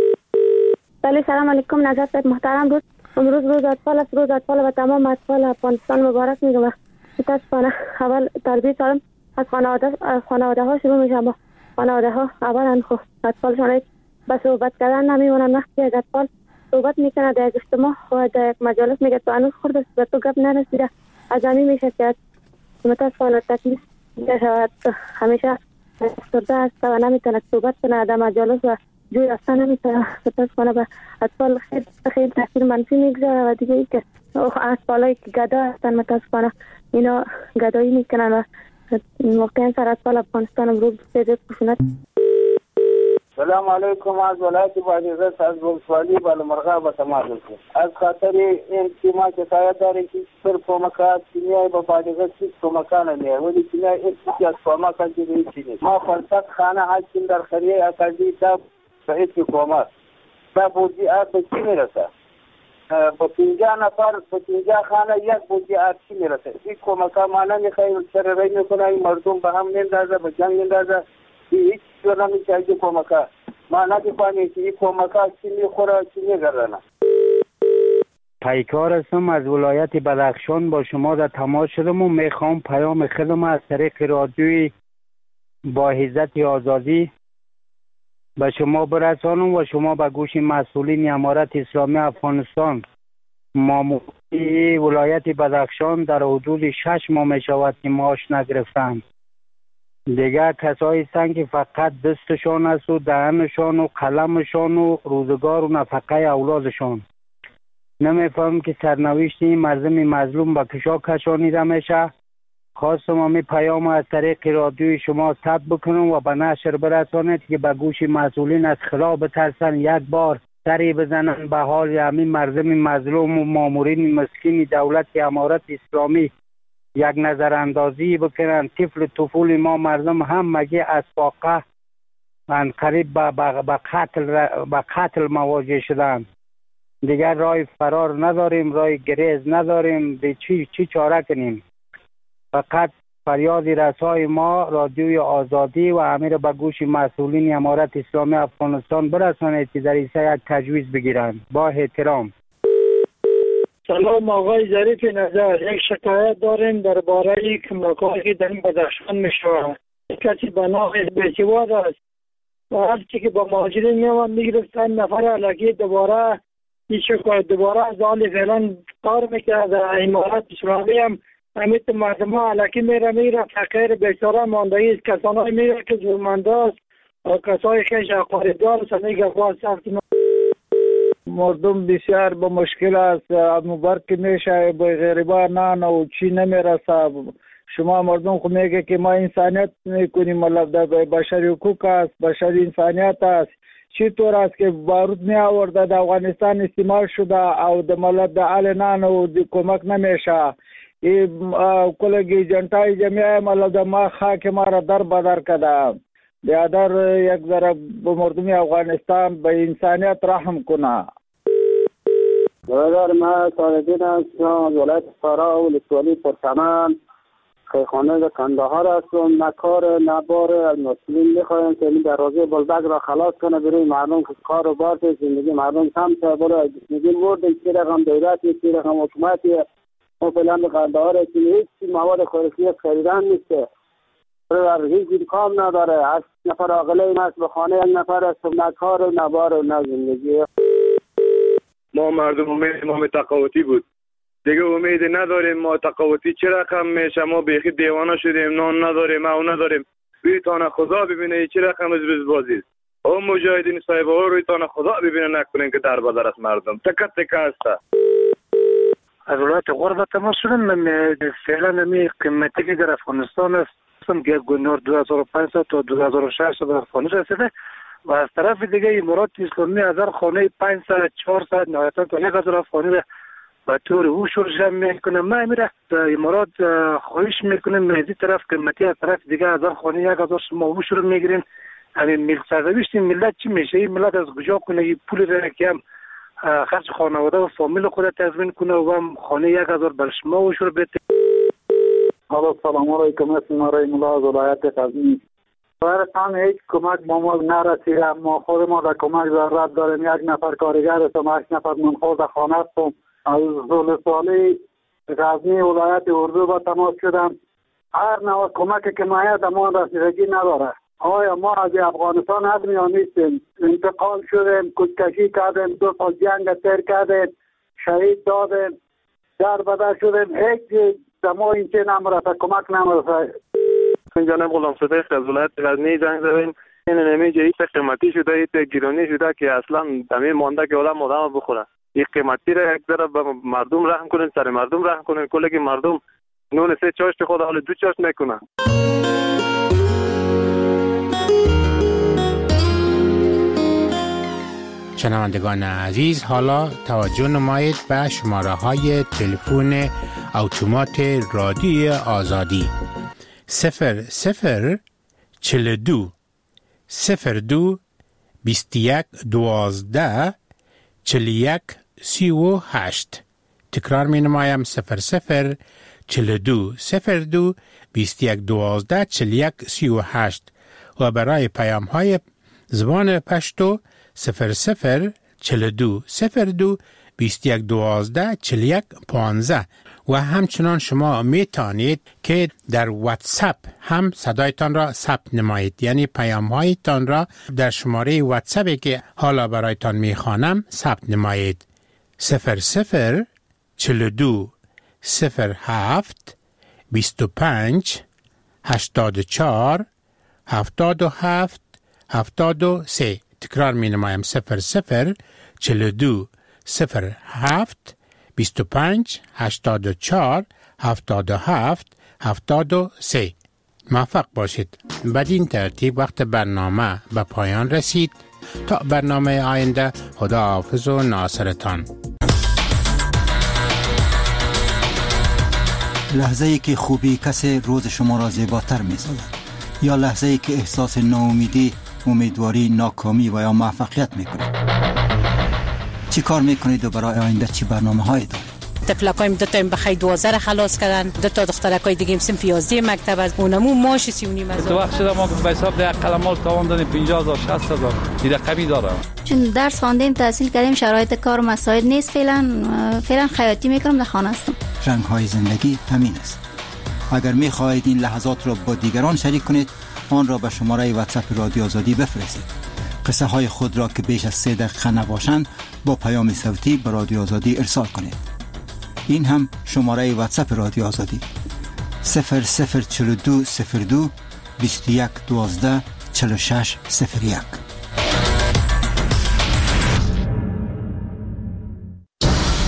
بله سلام علیکم نظر صاحب محترم. روز امروز روز اطفال است. روز اطفال و تمام اطفال افغانستان مبارک میگم. متاسفانه اول تربیت سالم از خانواده از خانواده ها شروع میشه. با خانواده ها اولا خب اطفالشون به صحبت کردن نمیمونن. وقتی از اطفال صحبت میکنه در یک اجتماع و در یک مجالس میگه تو هنوز خورده به تو گپ نرسیده، از همین میشه که متاسفانه تکلیف نشود. همیشه استرده است و نمیتونه صحبت کنه در مجالس و جوی اصلا نمیتونه. متاسفانه به اطفال خیلی خیلی تاثیر منفی میگذاره. و دیگه ای که اطفالایی که گدا هستن متاسفانه اینا گدایی میکنن و واقعا سر اطفال افغانستان امروز بسیار خشونت. سلام علیکم. از ولایت بادغیس از ولسوالی بالامرغه به تماس از خاطر این تیما که سایه داره که سر کومکات کیمیایی به بادغیس هیچ کومکانه نیه ولی کیمیایی هیچ از کومکان که هیچی نیست. ما فلسفت خانه هستیم در خریه اکادی تا به هیچ کومک تا بودی آب به چی میرسه؟ با پینجا نفر با پینجا خانه یک بودی آب چی میرسه؟ این کومکان مالا میخواهیم سر رای میکنه، این مردم به هم نندازه، به جنگ نندازه. هیچ جور نمیشه اگه کومکا ما نمیفهمیم که این کومکا چی میخوره چی میگردنه. پیکار هستم از ولایت بدخشان با شما در تماس شدم و میخوام پیام خودم از طریق رادیوی با عزت آزادی به شما برسانم و شما به گوش مسئولین امارت اسلامی افغانستان. ماموری ولایت بدخشان در حدود شش ماه می شود که معاش نگرفتند. دیگر کسایی هستند که فقط دستشان است و دهنشان و قلمشان و روزگار و نفقه اولادشان. نمیفهم که سرنوشت این مردم مظلوم به کشا کشانیده میشه. خواستم همین پیام از طریق رادیوی شما ثبت بکنم و به نشر برسانید که به گوش مسئولین از خلاف بترسن، یک بار سری بزنن به حال همین مردم مظلوم و مامورین مسکین دولت امارت اسلامی یک نظر اندازی بکنن. طفل طفول ما مردم هم مگه از واقع من قریب به قتل به قتل مواجه شدن. دیگر راه فرار نداریم، راه گریز نداریم. به چی چی چاره کنیم؟ فقط فریاد رسای ما رادیوی آزادی و امیر به گوش مسئولین امارت اسلامی افغانستان برسانید که در این یک تجویز بگیرند. با احترام. سلام آقای ظریف نظر، یک شکایت داریم درباره کمک‌هایی که در این بدخشان میشود. کسی به نام بیسواد است و هر چی که با مهاجرین میومد میگرفتن نفر علاقی دوباره این شکایت دوباره از حال فعلا کار میکرد. امارت اسلامی هم امیت مردم ها علاقی میره میره فقیر بیچاره ماندهی است. کسانی میره که ظلمنده است و کسای خیش اقاردار است. میگه باز سخت مردم بسیار با مشکل است. مبارک میشه با غریبا نه نه و چی نمیرسه. شما مردم خود میگه که ما انسانیت میکنیم، مطلب در بشری حقوق است، بشری انسانیت است. چی طور است که بارود می آورده در افغانستان استعمال شده او در ملت در حال نه نه و کمک نمیشه. این کلگی جنتای جمعه مطلب در ما خاک ما را در بدر کده. بیادر یک ذره به مردم افغانستان به انسانیت رحم کنه. برادر ما صالح‌دین هستم از ولایت فرا و ولسوالی پرچمن خیخانه در کندهار هستم. نه کار نه بار از مسئولین میخوایم که این دروازه بلبک را خلاص کنه برای مردم که کار و بار زندگی مردم کم شه. برای زندگی مردم چی رقم دولتی چی رقم حکومتی ما فعلا به کندهار هستیم. هیچ مواد خوراکی خریدن نیست. برای هیچ امکان نداره. هشت نفر عاقله این است به خانه یک نفر است. نه کار و نه بار و نه زندگی. ما مردم امید ما تقاوتی بود دیگه امید نداریم. ما تقاوتی چه رقم میشه؟ ما بیخی دیوانه شدیم. نان نداریم او نداریم. روی تانه خدا ببینه چه رقم از بزبازی است. او مجاهدین صاحب ها روی تانه خدا ببینه نکنین که در بدر است مردم تکت تکه است. از ولایت غربت ما شدم فعلا نمی قیمتی که در افغانستان است که گنور دو هزار و پانصد تا دو هزار و ششصد به افغانی رسیده و از طرف دیگه امارات اسلامی از هر خانه پانصد چهارصد نهایتا تا یک هزار افغانی را به طور اوشور جمع میکنه. ما میره امارات خواهش میکنیم مهدی طرف قیمتی از طرف دیگه از هر خانه یک هزار شما اوشور میگیرین. همین ملت سرنوشت ملت چی میشه؟ این ملت از کجا کنه این پول را که هم خرج خانواده و فامیل خود تضمین کنه و هم خانه یک هزار بر شما اوشور بده. حالا سلام علیکم، اسم رای ملا از ولایت غزنی. برایتان هیچ کمک با ما نرسیده. ما خود ما در کمک ضرورت داریم. یک نفر کارگر هستم، هشت نفر منخور در خانه هستم. از ولسوالی غزنی ولایت اردو با تماس شدم. هر نوع کمکی که ما در ما رسیدگی نداره. آیا ما از افغانستان حد یا نیستیم؟ انتقال شدیم، کشکشی کردیم، دو سال جنگ تیر کردیم، شهید دادیم، در بدر شدیم. هیچ ما این چه نمرسه، کمک نمرسه. جناب غلام صدیق از ولایت غزنی زنگ زدیم. این نمیجه ایت قیمتی شده، ایت گیرانی شده که اصلا دمی مانده که آدم آدم بخوره. این قیمتی را یک ذره به مردم رحم کنین، سر مردم رحم کنین. کلی که مردم نون سه چاشت خود حال دو چاشت میکنه. شنوندگان عزیز، حالا توجه نمایید به شماره های تلفن اتومات رادیو آزادی صفر صفر چل دو صفر دو بیست یک دوازده چل یک سی و هشت. تکرار می نمایم صفر صفر چل دو صفر دو بیست یک دوازده چل یک سی و هشت و برای پیام های زبان پشتو صفر صفر چل دو صفر دو بیست یک دوازده چل یک پانزده. و همچنان شما می توانید که در واتساپ هم صدایتان را ثبت نمایید، یعنی پیام هایتان را در شماره واتساپی که حالا برایتان می خوانم ثبت نمایید. صفر صفر چل دو صفر هفت بیست و پنج هشتاد و چهار هفتاد و هفت هفتاد و سه. تکرار می نمایم صفر صفر چل دو صفر هفت بیست و پنج هشتاد و چهار هفتاد و هفت هفتاد و سه. موفق باشید. بدین ترتیب وقت برنامه به پایان رسید. تا برنامه آینده، خدا حافظ و ناصرتان. لحظه ای که خوبی کسی روز شما را زیباتر می سازد، یا لحظه ای که احساس ناامیدی، امیدواری، ناکامی و یا موفقیت می کند. چی کار میکنید و برای آینده چی برنامه هایی دارید؟ تفلکایم دو تا بخای دوازده را خلاص کردن، دو تا دخترکای دیگه هم صنف یازده مکتب از اونمو ماش سی و نیم هزار. تو وقت شده ما به حساب ده قلمال تاوان دادیم پنجاه هزار شصت هزار این رقمی داره. چون درس خواندیم تحصیل کردیم شرایط کار و مساعد نیست، فعلا فعلا خیاطی میکنم، در خانه هستم. رنگ های زندگی همین است. اگر میخواهید این لحظات را با دیگران شریک کنید آن را به شماره واتساپ رادیو آزادی بفرستید. قصه های خود را که بیش از سه دقیقه نباشند با پیام صوتی به رادیو آزادی ارسال کنید. این هم شماره واتساپ رادیو آزادی صفر صفر چهل و دو صفر دو بیست و یک دوازده چهل و شش صفر یک.